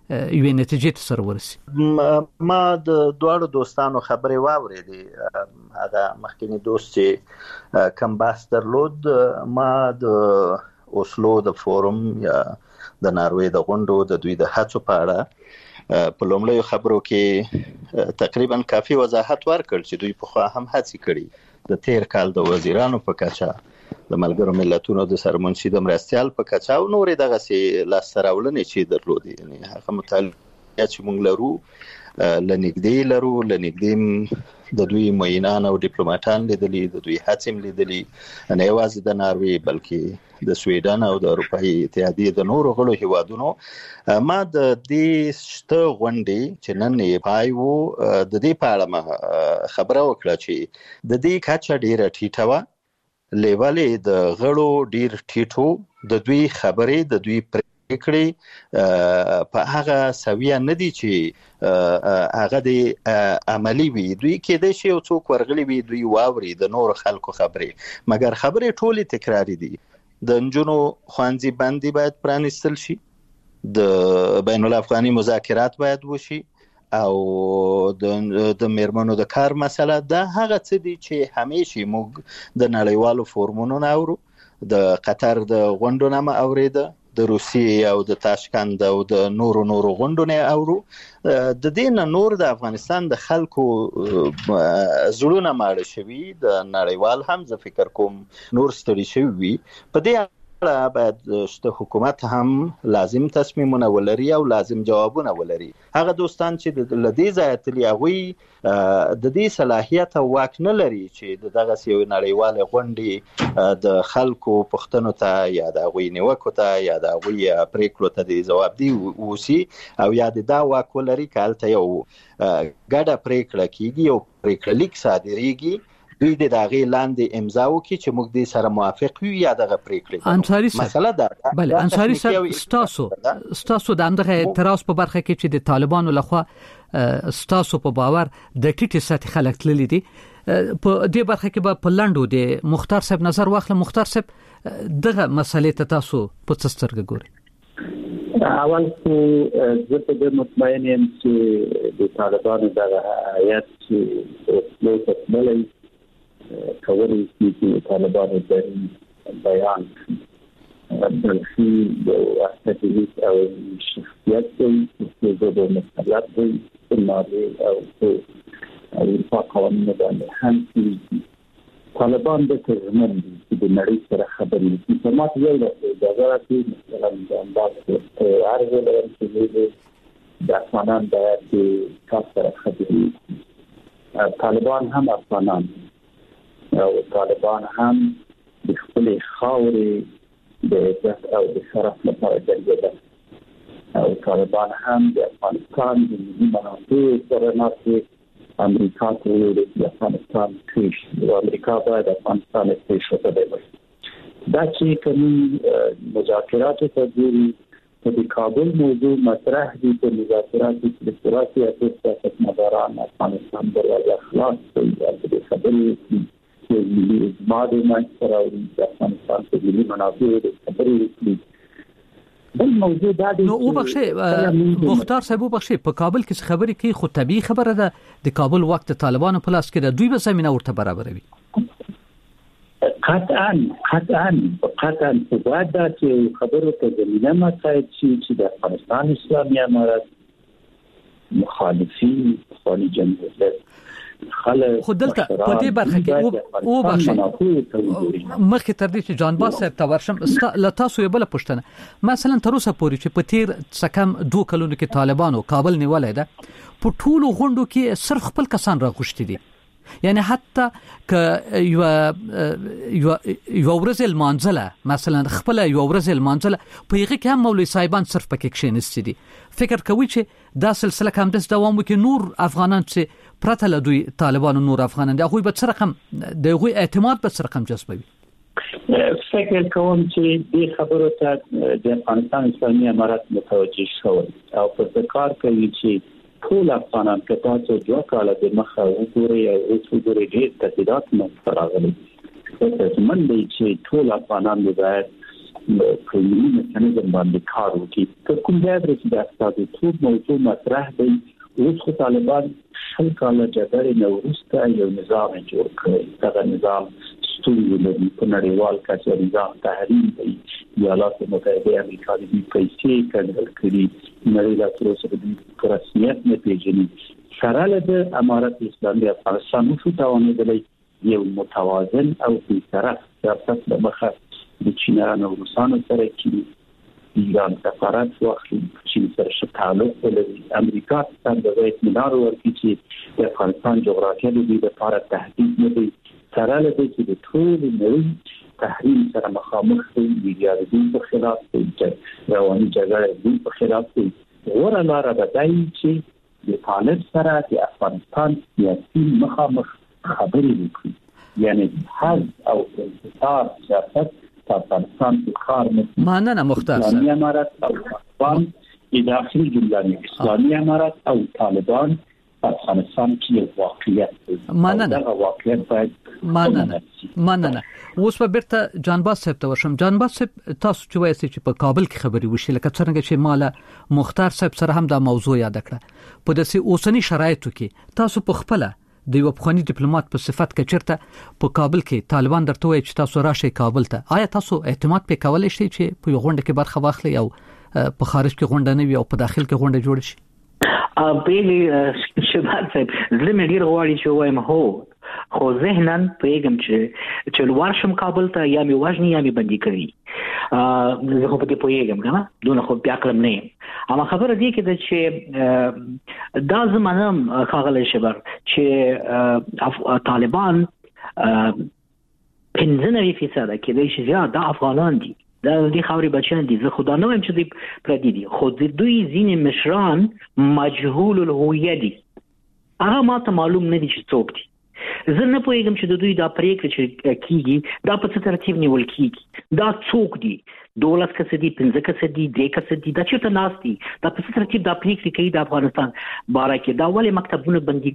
یوې نتیجې ته سره ورسي. ما د دوړو دوستانو خبرې واورېدې. هغه مخکینی دوست چې کم بحث درلود، ما د اوسلو د فورم یا د ناروې د غونډو د دوی د هڅو په اړه په لومړیو خبرو کې تقریبا کافي وضاحت ورکړ چې دوی په خوا هم هڅې کړي د تیر کال د وزیرانو په کچه، د ملګرو ملتونو د سرمنشي د مرستيال په کچه او نورې دغه سي لاسته راوړنې چې درلودي. یعنی هغه مطالعه چې موږ لرو لنګدې لرو لنګدې د دوی معینان او ډیپلوماټان لیدلي، د دوی هڅې لیدلي، نه یوازې د ناروې بلکې د سویډن او د اروپאי اتحادیې د نورو غړو هیوادونو. ما د دې شته غونډې چې نن یې پای وو د دې په اړه خبره وکړه چې د دې کچه ډیره ټیټه وه، لیولې د غړو ډیر ټیټو، د دوی خبرې د دوی پریکړې په هغه سویه نه دي چې هغه د عملی وي. دوی کېدای شي یو څوک ورغلي وي دوی واوري د نورو خلکو خبرې، مګر خبرې ټولې تکراری دي. د نجونو ښوونځي باندې باید پرانیستل شي، د بین الافغاني مذاکرات باید وشي، او د د میرمنو د کار مسله دا هغه څه دي چې همیشه موږ د نړیوالو فورمونو نه اورو، د قطر د غونډو نه اوریده، د روسیې او د تاشکند او د نورو نورو غونډو نه اورو. د دې نه نور د افغانستان د خلکو زړونه ماړه شوي، د نړیوال هم زه فکر کوم نور ستړي شوي وي. په دې باید شته حکومت هم لازم تصمیمونه ولري او لازم جوابونه ولري. هغه دوستان چې د لدې ځای تلي هغه د دې صلاحیت او واک نه لري چې دغه سیو نړیواله غونډې د خلکو پښتنو ته یا د غوي نیوکو ته یا د غوي پریکړو ته د جواب دی وسی، او یا د دا واک ولري کالته یو ګډه پریکړه کیږي او پریکړه لیک صادریږي، دوی د داغه لاندې امضا وکړي چې موږ دې سره موافق یو یا دغه پریکړه. انصاری مسله ده. بله انصاری صاحب، ستاسو ستاسو د همدغه اعتراض په برخه کې چې د طالبانو لخوا ستاسو په باور د ټیټه سطح خلک تللی دي، په دې برخه کې به په لندو د مختار صاحب نظر واخله. مختار صاحب دغه مسلې ته تاسو په څه سترګه ګورئ؟ اول خو زه په دې مطمئن یم چې د طالبانو دغه آیت چې نو تکملي کولی شي چې طالبانو د بیان بلخي د استراتیژیک او شخصیت چې د مسلط دی استعمالي او او قوانینو باندې هم چې طالبان د تضمین چې د نړۍ سره خبرې کوي. په ماته یو د ځاګه مثلا د امباس عرض لري چې د افغانان باید تاسو سره خبرې کوي. طالبان هم افغانان او طالبان هم د خپل خاورې د عزت او د شرف لپاره جنګېدل، او طالبان هم د افغانستان د ملي منافعو سره ناستې امریکا ته ویلي چې افغانستان پیش او امریکا باید افغانستان پیش وکړي. دا چې کوم مذاکراتو ته ګوري په د کابل موضوع مطرح دي، په مذاکراتو کې د سیاسي او سیاستمداران افغانستان دروازه خلاص کړي، د خبرې چې ملي اعتماد منځته راوړي، د افغانستان په ملي منافعو د خبرې وکړي. بل موضوع دا دی نو او بخښه مختار صاحب وبخښه په کابل کې خبرې کوي، خو طبيعي خبره ده د کابل وخت طالبانو په لاس کې ده، دوی به زمينه ورته برابروي. قطعا قطعا قطعا باید دا چې خبرو ته زمينه مساعد شي چې د افغانستان اسلامي امارت مخالفین خالي جمهوریت خو دلته په دې برخه کې او بخښه مخکې تر دې چې جان باس صاحب ته ورشم له تاسو یو بل پوښتنه، مثلا تر اوسه پورې چې په تیر څه کم دوه کلونو کې طالبانو کابل نیولای ده، په ټولو غونډو کې صرف خپل کسان راغوښتي دي، یعنی حتی ک یو یو یو ورځ المانزله مثلا خپل یو ورځ المانزله په یغه کې هم مولوی صاحبان صرف پکې کښینستي دي. فکر کوي چې دا سلسله کوم د دوام وکړي، نور افغانان چې پرته له دوی طالبانو نور افغانان د هغوی په څه رقم د هغوی اعتماد په څه رقم جذبوي. فکر کوم چې د خبرو ته د افغانستان اسلامي امارت متوجه شوی او په کار کوي چې ټول افغانان که تاسو دوه کاله د مخه وګورئ او وګورئ ډېر تهدیدات مو راغلي، تاسو من دی چې ټول افغانان باید قانوني میکانیزم باندې کار وکړي کوم ځای چې د استازیتوب موضوع مطرح دی اوس خو طالبان شل کاله جګړې نه وروسته یو نظام جوړ کړی دغه نظام ستونزې لري په نړیوال کچه نظام تحریم دی ایالات متحده امریکا د پیسې کنټرول کړي نړۍ لا تر اوسه د رسمیت نه پیژني سره له امارت اسلامي افغانستان شو توانیدلی یو متوازن او بی‌طرف سیاست د مخه د چینایانو او روسانو سره چې ایران سفارت واخلي چې سره ښه تعلق ولري امریکا څنګه د اطمینان ورکړي چې د افغانستان جغرافیه د دې لپاره تهدید نه دی سره له دې چې د ټول نړۍ تحریم سره مخامخ دي د دې په خلاف دي رواني جګړه دي په خلاف دي ورته لاره ده چې د طالب سره د افغانستان سیاسي مخامخ خبرې وکړي یعنی حل او انتصار سیاست په افغانستان کې کار نه ماننه مختار اسلامي امارت او طالبان داخلي جمله اسلامي امارت او طالبان په افغانستان کې یو واقعیت ماننه دا واقعیت باید ماننه ماننه اوس په بیرته جانباز صاحب ته ورشم جانباز صاحب تاسو چې وایي چې په کابل کې خبري وشي لکه څنګه چې مالا مختار صاحب سره هم دا موضوع یاد کړه په داسې اوسنی شرایطو کې تاسو په خپل د یو افغاني ډیپلوماټ په صفت کې چیرته په کابل کې طالبان درته وایي چې تاسو راشئ کابل ته آیا تاسو اعتماد پې کولای شئ چې په یو غونډه کې برخه واخلئ او په خارج کې غونډه نه وي او په داخل کې غونډه جوړ شي ا بیلی شباب صاحب زلمه ډیر غواړي چې وایم هو خو ذهناً پیغام چې چې ورشم کابل ته یا می وژني یا می بندي کوي ا زه خو په دې پیغام کنه دونه خو بیا کلم نه اما خبره دی کې چې دا زمانه خاغله شبر چې طالبان پنځه فیصد کې د شي زیات د افغانان دي دا د خاوري بچیان دي زه خدا نه وایم چې دوی پردي دي خو د دوی ځینې مشران مجهول الهویه دي هغه ماته معلوم نه دي چې څوک دي زه نه پوهیږم چې د دوی دا پریکړه چې کیږي دا په څه ترتیب نیول کیږي دا څوک دي دولت کس دي پنځه کس دي د کس دي دا چې ته ناس دي دا په څه ترتیب دا پریکړه کوي د افغانستان باره کې دا ولې مکتبونه بندي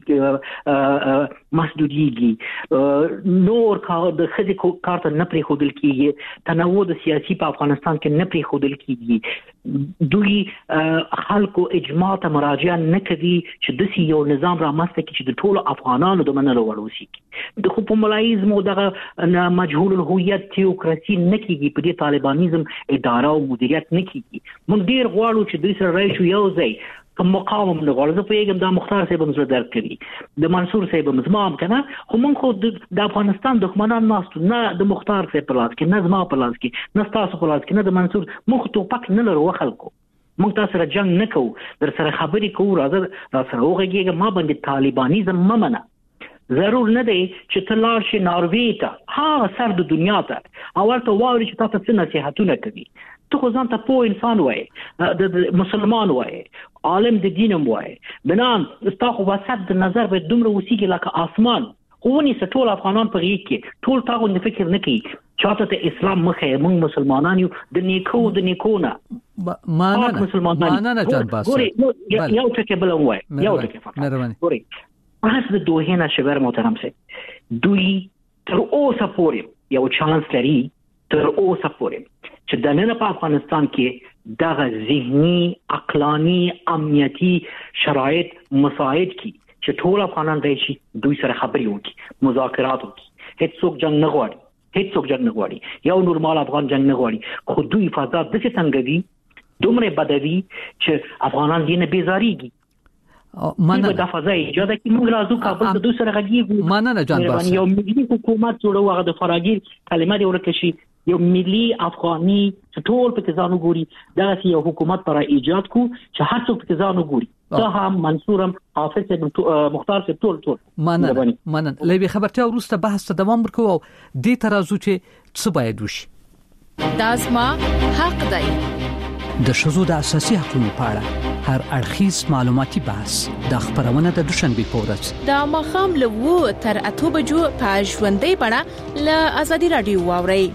محدوديږي نور کار د خځې کارت نه پرې خودل کیږي تنوع د سیاسي په افغانستان کې نه پرې خودل کیږي دوی خلکو اجماع ته مراجعه نه کوي چې د یو نظام رامنځته کړي چې د ټولو افغانانو د منلو وړ وشي د خو په ملایزم او دغه مجهول الهویت تیوکراسي نه کیږي په دې طالبانیزم اداره او مدیریت نه کیږي مونږ ډیر غواړو چې دوی سره راشو یو ځای کوم مقاوم نه غواړو زه پیغام د مختار صاحب مزه درک کړی د منصور صاحب مزمام کنه خو مونږ خو د افغانستان دښمنان ناست نه د مختار صاحب په لاس کې نه زما په لاس کې نه تاسو په لاس کې نه د منصور مونږ ټوپک نه لرو خلکو مونږ تاسو سره جنگ نه کوو در سره خبرې کوو راځه را سره وګورئ ما باندې طالبانیزم ممنه ضرور نه دی چې تلار شي ناروی ته ها سر د دنیا ته اول ته واوري چې تاسو څه نصيحتونه کوي ته خو ځان ته په انسان وای د مسلمان وای عالم د دین وای بنان تاسو وسط د نظر به دومره وسیږي لکه اسمان خونی ټول افغانان په غیږ کې ټول تاغو نه فکر نه کوي چاته ته اسلام مخه موږ مسلمانان یو د نیکو د نیکونه مانه مانه جان باس یو ټکی بل وای یو ټکی فقط ګوري پس د دوه نه شبر محترم سي دوی تر اوسه پورې یو چانس لري تر اوسه پورې چې د نن په افغانستان کې دغه ذهني عقلاني امنیتي شرایط مساعد کی چې ټول افغانان د شي دوی سره خبرې وکړي مذاکرات وکړي هیڅ څوک جنگ نه غواړي هیڅ څوک جنگ نه غواړي یو نورمال افغان جنگ نه غواړي خو دوی فضا د څه څنګه دي دومره بدوي چې افغانان دې نه بیزاریږي مانه د فضای اجازه کې موږ راځو کابل ته دوی سره غږیږو مانه جان باس یو ملي حکومت جوړو هغه د فراغیر کلمه دی ورکه شي یو ملي افغاني ټول په ځانو ګوري دا یو حکومت پر ایجاد کو چې هر څوک په ځانو ګوري دا هم منصورم حافظ مختار څخه ټول ټول مانه مانه لوي خبرته ورسته بحث ته دوام ورکو او دې ترازو چې څه باید وشي داسما حق دی د شذو د اساسي حقوقو په اړه هر اړخیز معلوماتي بحث د خبرونه د دوشنبه پورز د مخام له و تر اته بجو په ژوندۍ بڼه له ازادي رادیو واوري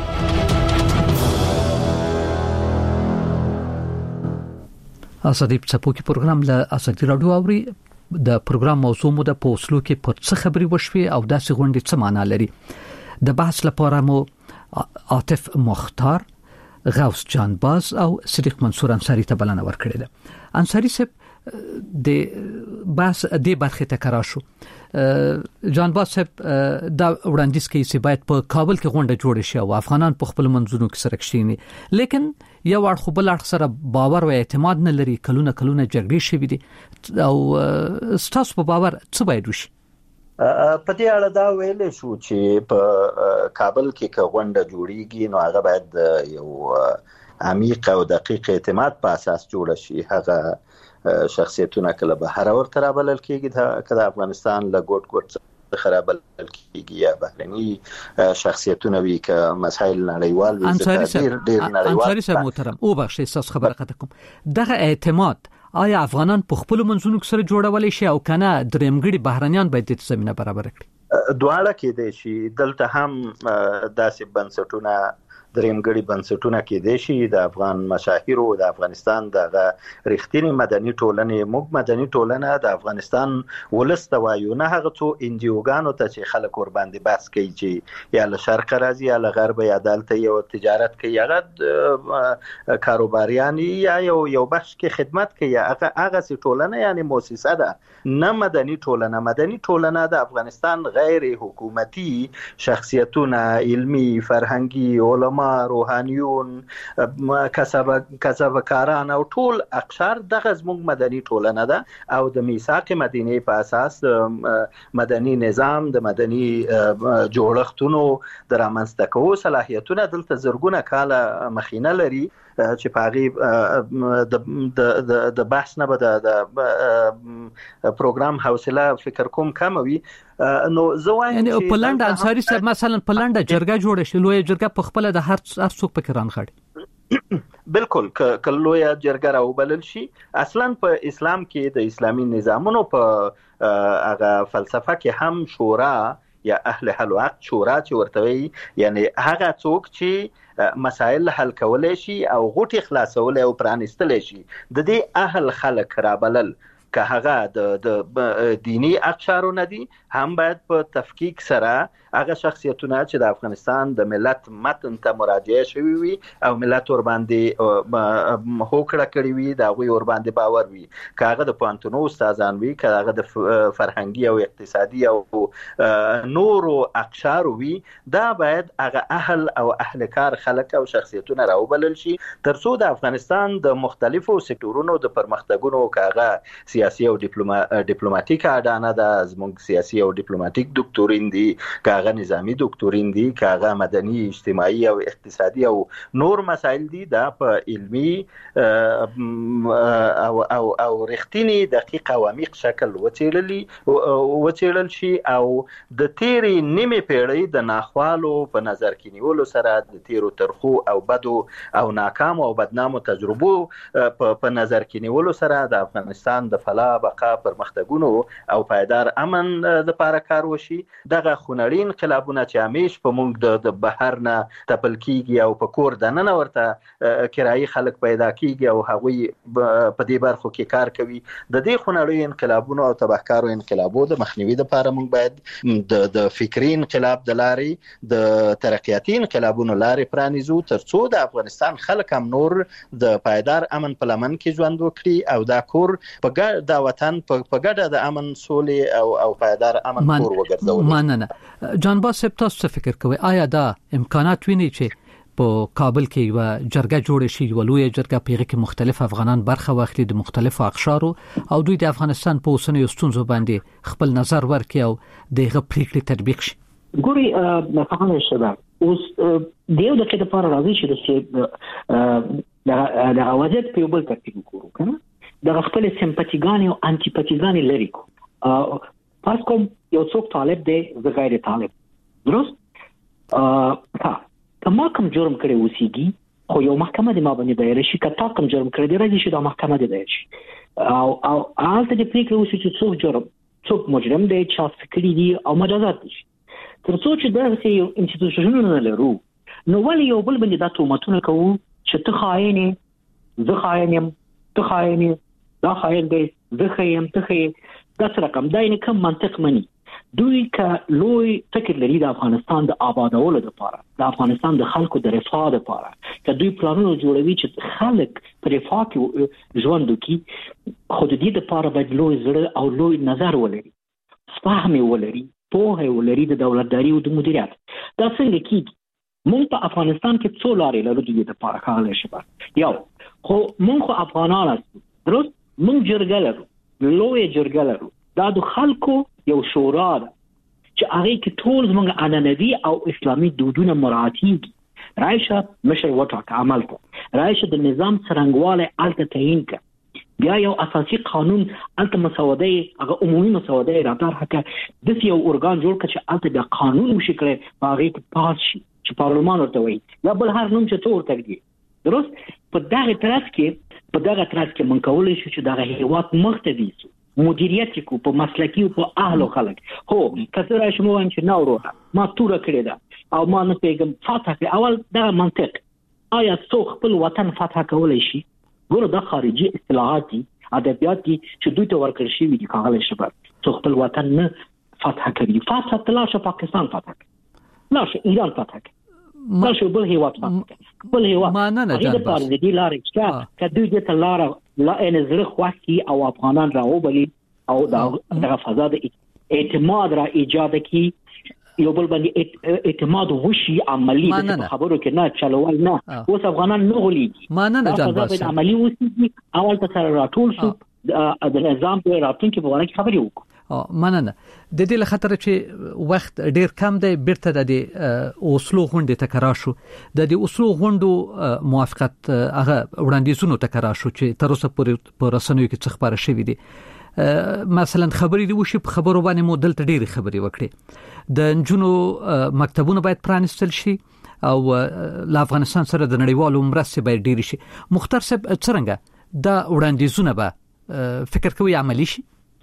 ازادي په پروګرام له ازادي رادیو واوري د پروګرام موضوع مو د پوسلو کې پر څه خبري وشوي او داسې غونډې څه معنا لري د بحث لپاره مو عاطف مختار غوث جان باز او صدیق منصور انصاری ته بلنه ورکړه ده. انصاری صاحب د بس د برخه تکرار شو. جان باز صاحب دا وړاندیز کوي چې باید په کابل کې غونډه جوړه شي او افغانان په خپل منځونو کې سره کښینی، لیکن یو اړخ خو بل اړخ سره باور او اعتماد نه لري. کلونه کلونه جګړې شوې دي او ستاسو په باور څه باید وشي؟ په دې اړه دا ویل شو چې په کابل کې که غونډه جوړیږي نو هغه باید یو عمیق او دقیق اعتماد په اساس جوړ شي. هغه شخصیتونه کله به هر ورته رابلل کېږي دا کله افغانستان له ګوټ ګوټ خرابل کېږي یا بهرني شخصیتونه وي که مسایل نړیوال وي. ډېر ډېر نړیوال. انصاری صاحب محترم او بخښئ تاسو خبره قطع کوم. دغه اعتماد آیا افغانان په خپل منځونو کې سره جوړولای شي او کنه درېمګړي بهرنیان باید د زمينه برابر کړي؟ دواړه کې دي شي. دلته هم داسې بنسټونه درېمګړي بنسټونه کې دي شي. د افغان مشاهیر او د افغانستان د رښتینی مدني ټولنې موږ مدني ټولنه د افغانستان ولست وایو نه هغه څو انجیوګانو ته چې خلک ور باندې بحث کوي چې یا له شرق راځي یا له غرب یا دلته یو تجارت کوي هغه کاروباریان یا یو یو بخش کې خدمت کوي هغه هغه سي ټولنه یعنی مؤسسه ده نه مدني ټولنه. مدني ټولنه د افغانستان غیر حکومتي شخصیتونه علمي فرهنګي علما روحانيون کسب کسبکاران او ټول اقشار دغه زموږ مدني ټولنه ده او د میثاق مدینه په اساس مدني نظام د مدني جوړښتونو د رامنځته کولو صلاحیتونه دلته زرګونه کاله مخینه لري چې پاغي د د د بحث نه به د پروګرام حوصله فکر کوم کموي. نو زه وایم یعنی په لنډه انصاری صاحب مثلا په لنډه جرګه جوړه شي لوی جرګه په خپل د هر هر څوک پکې رانخړي بالکل ک لوی جرګه راو بلل شي. اصلا په اسلام کې د اسلامي نظامونو په هغه فلسفه کې هم شورا یا اهل حل و عقد شورا چې ورته یعنی هغه څوک چې مسائل حل کولای شي او غوټي خلاصول او پرانستل شي د دې اهل خلک رابلل که هغه د د دینی اقشارونه دي هم باید په تفکیک سره هغه شخصیتونه چې د افغانستان د ملت متن ته مراجعه شوی وي او ملت ور باندې هوکړه کړی وي دا غوي ور باندې باور وي که هغه د پانتونو استادان وي که هغه د فرهنګي او اقتصادي او نورو اقشار وي دا باید هغه اهل او اهل کار خلک او شخصیتونه راوبلل شي ترڅو د افغانستان د مختلفو سکتورونو د پرمختګونو کاغه سیاسي او ډیپلوماټیک اډانه د زموږ سیاسي او ډیپلوماټیک دکتورین دي کاغه نظامی دکتورین دي کاغه مدني اجتماعي او اقتصادي او نور مسایل دي دا په علمي او او او رښتینی دقیق او عمیق شکل وڅېړلي وڅېړل شي او د تیری نیمه پیړۍ د ناخوالو په نظر کې نیولو سره د تیرو ترخو او بدو او ناکام او بدنامو تجربو په نظر کې نیولو سره د افغانستان د فلاح بقا پرمختګونو او پایدار امن د لپاره کار وشي. دغه خونړي انقلابونه چې همیش په موږ د بهر نه تپل کیږي او په کور دننه ورته کرایي خلک پیدا کیږي او هغوی په دې برخو کې کار کوي د دې خونړي انقلابونو او تبهکارو انقلابو د مخنیوي لپاره موږ باید د د فکري انقلاب د لارې د ترقیاتي انقلابونو لارې پرانیزو ترڅو د افغانستان خلک هم نور د پایدار امن په لمن کې ژوند وکړي او دا کور په ګډه د وطن په ګډه د امن سولې او او پایدار امن کور وګرځول. مننه. جان باز صاحب تاسو څه فکر کوئ آیا دا امکانات ویني چې په کابل کې یو جرګه جوړ شي یو لوی جرګه پیغه کې مختلف افغانان برخه واخلي د مختلفو اقشارو او دوی د افغانستان په اوسنیو ستونزو باندې خپل نظر ورکړي او دغه پریکړې تطبیق شي؟ ګوري مثلا شباب اوس دیو د کده لپاره راځي چې د د د اوازت په یو بل ترتیب وکړو کنه د خپل سمپاتیګان او انټیپاتیګان لري کو پس کوم یو څوک طالب دی زه غیر طالب درست ها کما کوم جرم کړی وسیږي خو یو محکمه د ما باندې دایر شي کته کوم جرم کړی دی راځي چې د محکمه د دایر شي او او حالت د پریکړې وسې چې څوک جرم څوک مجرم دی چې فکری دی او مجازات دي تر څو چې دا سه یو انسټیټیوشنونه لرو نو ولې یو بل باندې دا تهمتونه کوو چې ته خاين زه خاين يم ته خاين دا خاين دی زه خاين ته خاين دا څه رقم دا نه کوم منطق مني دوی که لوی فکر لري د افغانستان د آبادولو لپاره، د افغانستان د خلکو د رفاه لپاره، که دوی پلانونه جوړوي چې خلک په رفاه کې ژوند وکړي، خو د دې لپاره باید لوی زړه او لوی نظر ولري، فهم ولري، پوهه ولري د دولتداري او د مدیریت. دا څنګه کیږي؟ مونږ په افغانستان کې څو لارې لرو د دې لپاره ښاغلی شبر. یو خو مونږ خو افغانان یو، درست؟ مونږ جرګه لرو، لویه جرګه لرو، دا د خلکو یو شورا ده چې هغې کې ټول زموږ عنعنوي او اسلامي دودونه مراعاتېږي. راشه مشر وټاکه، عمل کړه، راشه د نظام څرنګوالی هلته تعیین کړه، بیا یو اساسي قانون هلته مسوده هغه عمومي مسوده راطرح کړه، داسې یو ارګان جوړ کړه چې هلته بیا قانون وشي کړی، په هغې کې پاس شي چې پارلمان ورته وایي، یا بل هر نوم چې ته ورته ږدي. درست؟ په دغه طرز کې په دغه طرز کې موږ کولی شو چې دغه هېواد مخته ځي، مدیریت یې کړو په مسلکي او په اهلو خلک. هو که زه راشم ووایم چې نه وروره ما توره کړې ده او ما نه پوهېږم فتح کړې، اول دغه منطق، آیا څوک خپل وطن فتح کولی شي؟ ګوره دا خارجي اصطلاحات دي، ادبیات دي چې دوی ته ورکړل شوي دي ښاغلی شبر. څوک خپل وطن نه فتح کوي. فتح ته لاړ شه پاکستان فتح کړي، لاړ شه ایران فتح کړي، لاړ شه بل هېواد فتح کړي، بل هېواد. هغې دپاره د دې لارې شته که دوی دې ته لاره یعنې زړه خوښ کړي او افغانان راوبلي او دغه فضا د اعتماد را ایجاد کړي، یو بل باندې اعتماد وشي عملي، د خبرو کې نه چلول نه. اوس افغانان نه غولېږي، مننه جان باسي، باید عملي وسیږي. اول ته سره راټول شو د نظام په راتلونکي په اړه خبرې وکړو. مننه. د دې له خاطر چې وخت ډیر کم دی، بیرته د اوسلو غونډې ته کرا شو، د دې اوسلو غونډو موافقت هغه وړاندیزونو ته کرا شو چې تر اوسه پورې په رسنیو کې څه خبره شوې دي. مثلا خبرې دی وشي، په خبرو باندې مو دلته ډېرې خبرې وکړي. د نجونو مکتبونه باید پرانستل شي او له افغانستان سره د نړیوالو مرستې باید ډېرې شي. مختار صاحب څرنګه دا وړاندیزونه به فکر کوي عملي شي؟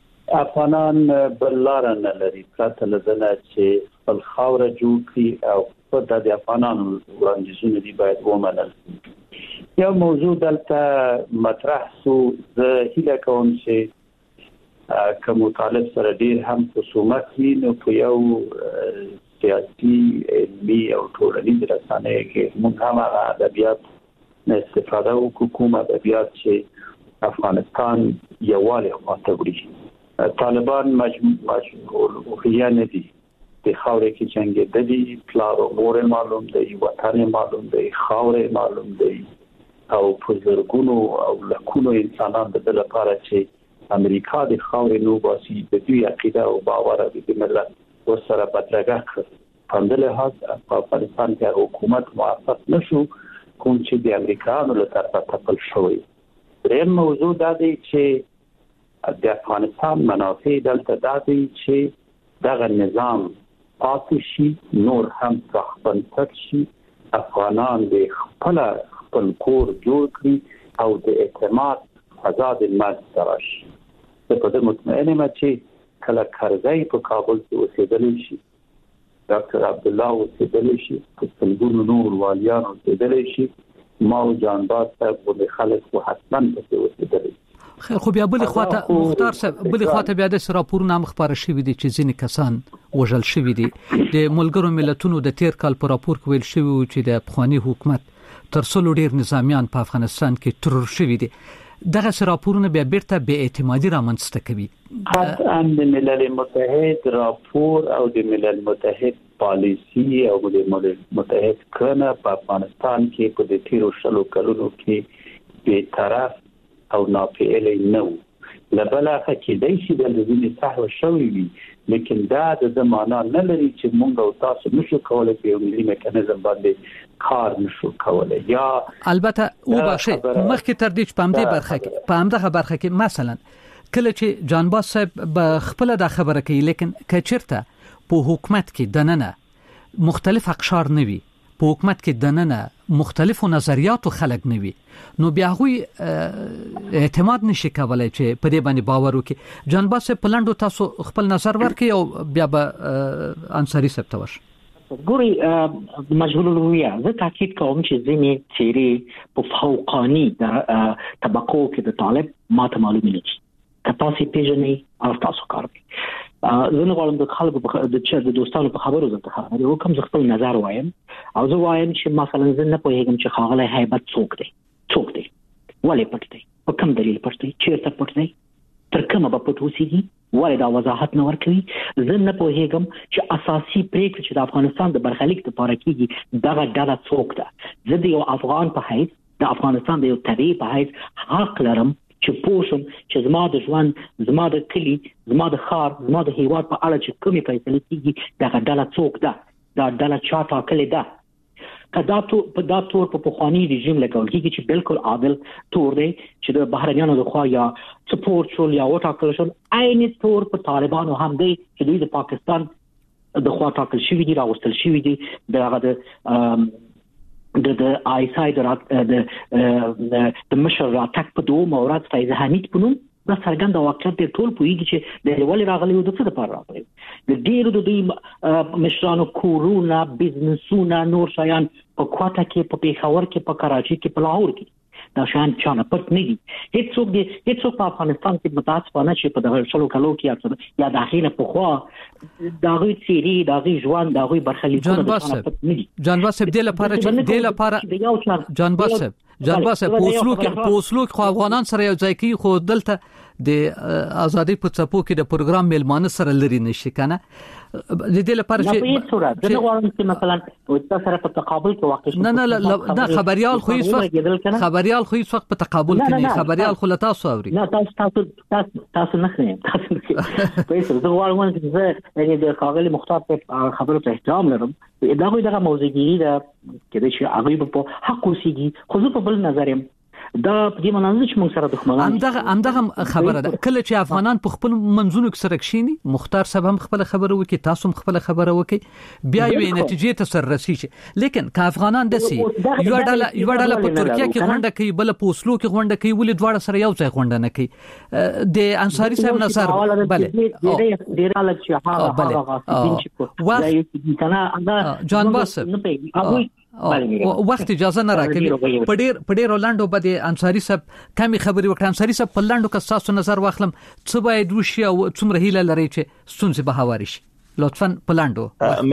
افغانان بل لاره نه لري پرته له دې نه چې خپل خاوره جوړ کړي او په د افغانانو وړاندیزونه دي باید ومنل. یو موضوع دلته مطرح سو، زه هیله کوم چې که مطالب سره ډیر هم خصومت وي، نو په یو سیاسي علمي او ټولنیز رسنۍ کې موږ هم هغه ادبیات نه استفاده وکړو، کوم ادبیات چې افغانستان یووالی خواته وړي. طالبان مجموعه نه دي، د خاورې کې جنګېدلي، پلار او مور معلوم دی، وطن معلوم دی، خاورې معلوم دی، او په زرګونو او لکونو انسانان د دې لپاره چې امریکا د خاورې نو باسي د دوی عقیده او باور د ملت ورسره بدرګه کړ. په همدې لحاظ په افغانستان کې حکومت موافق نشو کوم چې د امریکایانو له طرفه ټاکل شوی. دریم موضوع دا دی چې د افغانستان منافع دلته دا دی چې دغه نظام پاتې شي، نور هم ځواکمن شي، افغانان د خپل خپل کور جوړ کړي او د اعتماد آزاد المرز راشي. زه په دې مطمئن یم چې کله کرزی په کابل کې اوسېدلی شي، ډاکټر عبدالله اوسېدلی شي، په سلګونو نور والیان اوسېدلی شي، ما او جانباز صاحب غوندې خلک خو حتما پسې اوسېدلی. خیر، خو بیا بلې خواته مختار صاحب، بلې خواته بیا داسې راپورونه هم خپاره شوي دي چې ځینې کسان وژل شوي دي. د ملګرو ملتونو د تیر کال په راپور کې ویل شوي و چې د پخواني حکومت تر سلو ډېر نظامیان په افغانستان کې ترور شوي دي. دغه راپورونه بیا بیرته بې اعتمادي رامنځته کوي. قطعا د ملل متحد راپور او د ملل متحد پالیسی او د ملل متحد کړنه په افغانستان کې په د تیرو شلو کلونو کې به طرف او ناپېلې نه و. لبلاخه کې دای شي د دې صحو شوی وي، لیکن دا د زمانہ نه لري چې موږ او تاسو نشو کولای په یو ملي میکانیزم باندې کار نشو کولای. یا البته او بخښه مخکې تر دې چې په همدې برخه کې په همدغه برخه کې مثلا کله چې جانباز صاحب به خپل د خبره کوي، لیکن کچرته په حکومت کې دننه مختلف اقشار نه وي، په حکومت کې دننه مختلفو نظریاتو خلک نه وي، نو بیا هغوی اعتماد نشي کولای چې په دې باندې باور وکړي. جانباز صاحب په لنډو تاسو خپل نظر ورکړئ او بیا به انصاري صاحب ته ورشو. ګوري مجهول الهویه، زه تاکید کوم چې ځینې څیرې په فوقاني طبقو کې د طالب ماته معلومې نه دي. که تاسو پیژنئ او تاسو کار کوئ، زه نه غواړم د خلکو په د چا د دوستانو په خبرو زه خبرې وکم، زه خپل نظر وایم او زه وایم چې مثلا زه نه پوهیږم چې ښاغلی هیبت څوک دی څوک دی ولې پټ دی، په کوم دلیل پټ دی، چیرته پټ دی، تر کومه به پټ اوسېږي، ولې دا وضاحت نه ورکوي. زه نه پوهیږم چې اساسي پریکړه چې د افغانستان د برخلیک لپاره کیږي دغه ډله څوک ده. زه د یو افغان په حیث د افغانستان د یو تبعي په حیث حق لرم چې پوه شم چې زما د ژوند، زما د کلي، زما د ښار، زما د هیواد په اړه چې کومې فیصلې کیږي دغه ډله څوک ده، دا ډله چا ټاکلې ده. که دا تور په دا تور په پخوانی رژیم لګول کیږي چې بالکل عادل تور دی چې د بهرنیانو لخوا یا سپورټ شول یا وټاکل شول، عین تور په طالبانو هم دی چې دوی د پاکستان د خوا ټاکل شوي دي، راوستل شوي دي. دغه د د د آیسای د د مشر راتګ په دوه مورد فیض حمید په نوم دا څرګند واقعیت دی. ټول پوهیږي چې د ولې راغلی و، د څه لپاره راغلی و. د ډېرو د دوی مشرانو کورونه، بزنسونه، نور شیان په کوټه کې، په پېښور کې، په کراچۍ کې، په لاهور کې دا شیان چانه پټ نه دي. هیڅوک دی هیڅوک په افغانستان کې متاسفانه چې په دغه شلو کلو کې یا داخله په خوا دغه سيري دغه ژوند دغه برخلیکونه پټ نه دي. جان باسب د لپاره چې د لپاره جان باسب جان باسب پوسلو کې پوسلو خو افغانان سره یو ځای کې خو دلته د ازادي په څپو کې د پروګرام میلمانه سره لري نشي کنه. د دې لپاره چې په هیڅ صورت د غواړم چې مثلا او سره په تقابل کې واقع شي. نه نه دا خبريال خو هیڅ وخت خبريال خو هیڅ وخت په تقابل کې نه، خبريال خو لتا تاسو اوري. نه تاسو تاسو تاسو تاسو نه خنئ تاسو په هیڅ زه غواړم چې زه یعنی د خاغلی مختار په خبرو ته احترام لرم. دا غوي دغه موضوعګيري دا کله چې هغه په حق اوسېږي، خو زه په بل نظر يم دا په دې معنی چې موږ سره دښمنان همدغه همدغه خبره ده. کله چې افغانان په خپل منځونو کې سره کښینی، مختار صاحب هم خپل خبره وکي، تاسو هم خپل خبره وکي، بیا یې نتیجې ته سر رسیږي. لیکن که افغانان دسي یو ډله یو ډله په ترکیه کې غونډه کوي، بل په اوسلو کې غونډه کوي، ولې دواړه سره یو ځای غونډه نه کوي؟ د انصاری صاحب نصر بله ډیر الګ چې هغه هغه جان باسب وخت اجازه نه راکوي. په ډیر په ډیر لاندو باندې انصاری صاحب کمی خبري وکړه. انصاری صاحب په لاندو کې تاسو نظر واخلم څه باید وشي او څومره هیله لري چې ستونزې به هواري شي. لطفاً په لاندو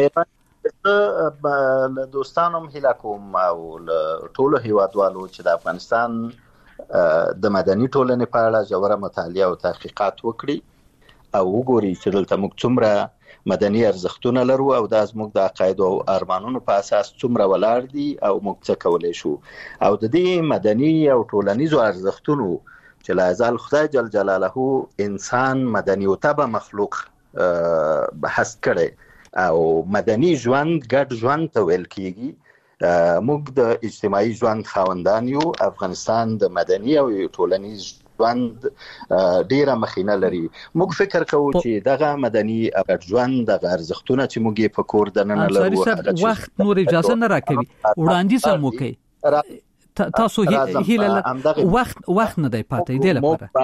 مې له دوستانو هیله کوم او ټولو هیوادوالو چې د افغانستان د مدني ټولنې په اړه ژوره مطالعه او تحقیقات وکړي او وګوري چې دلته موږ څومره مدني ارزښتونه لرو او دا زموږ د عقاید او ارمانونو په اساس څومره ولاړ دي او موږ څه کولای شو. او د دې مدني او ټولنیزو ارزښتونو چې لا زال خدای جل جلاله انسان مدني او تبع مخلوق بحث کړي او مدني ژوند ګډ ژوند ته ویل کیږي. موږ د اجتماعي ژوند خاوندان یو. افغانستان د مدني او ټولنیز ژوند ډیره مخینه لري. موږ فکر کوو چې دغه مدني ژوند د ارزښتونو چې موږ په کور دننه لرو هغه وخت نور اجازه نه راکوي وړاندې سم وکي. تاسو هیله وخت وخت نه دی پاتې دی لپاره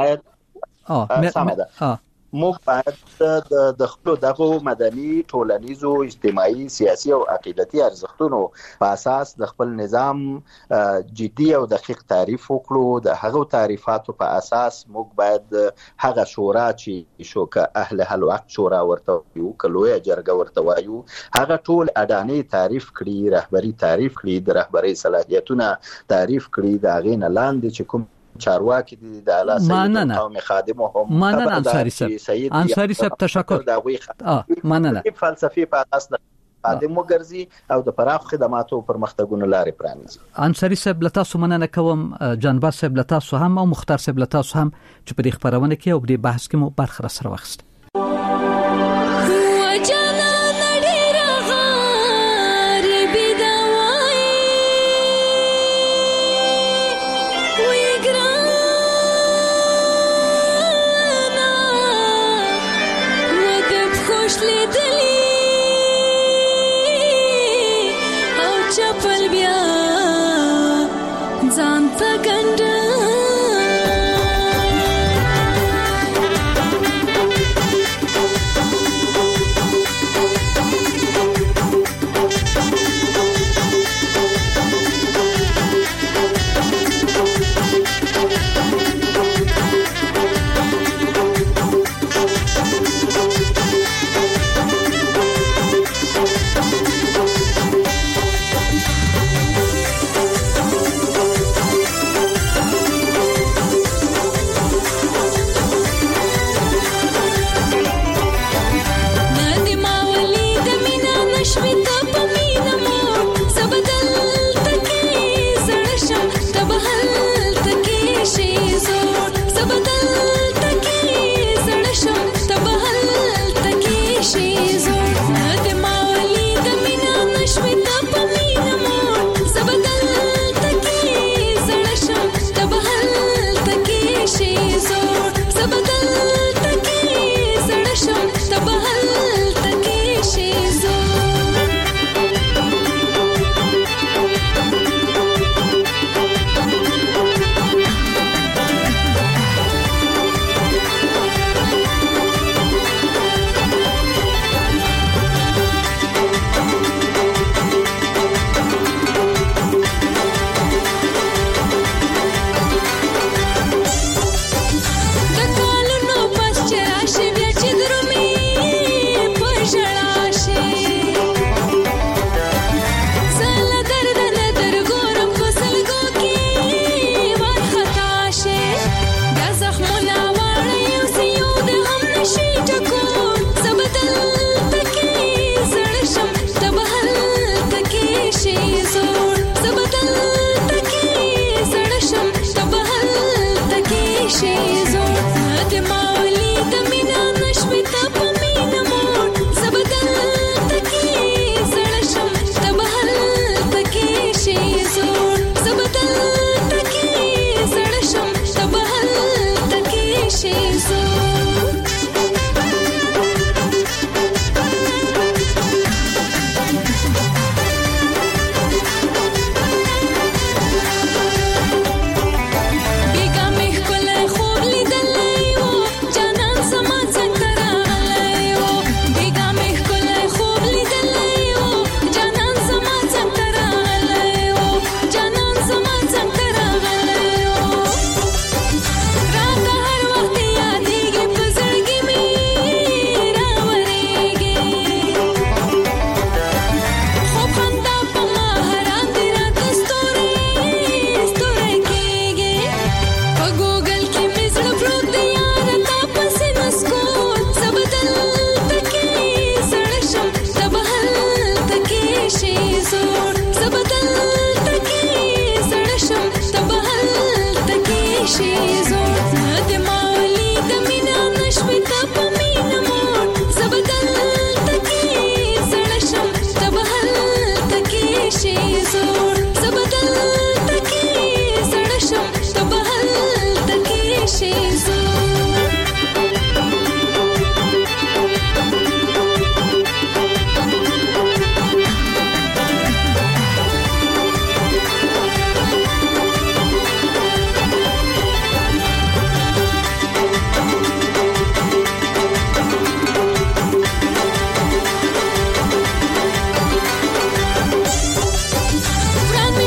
اه موږ باید د خپل دغه مدني ټولنیزو اجتماعي سیاسي او عقیدتي ارزښتونو په اساس د خپل نظام جدي او دقیق تعریف وکړو. د هغه تعریفاتو په اساس موږ باید هغه شورا چې شوکه اهل حل وقت شورا ورته یو کلوې جرګه ورته وایو هغه ټول اډانې تعریف کړي، رهبری تعریف کړي، د رهبری صلاحیتونه تعریف کړي، د هغې نه لاندې چې کوم چارواکي دي د اعلی سید قوم خادم هم مننه انصاری صاحب انصاری صاحب تشکر. اه مننه فلسفي په اساس خادم وګرځي او د پراخ خدماتو پرمختګونو لارې پرانیزي. انصاری صاحب لتا سو مننه کوم. جانباز صاحب لتا سو هم او مختار صاحب لتا سو هم چې په دې خبرونه کې او په دې بحث کې مو برخه سره واخیست.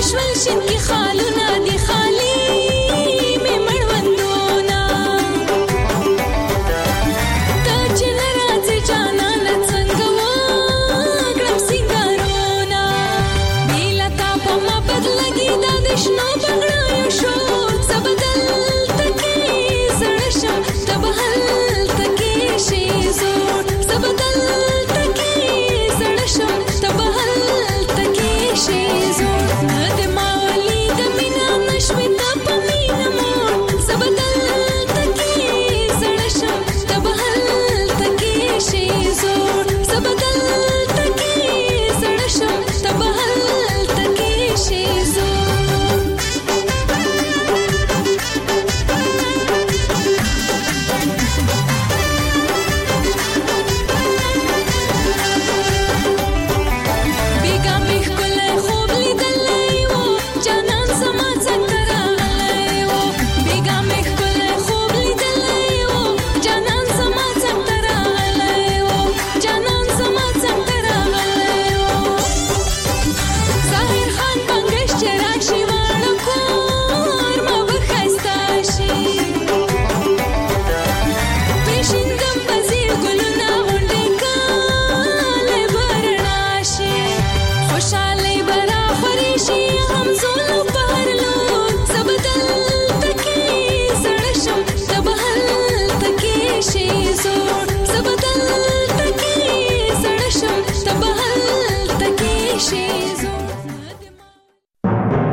شول شین کې خالونه دي خال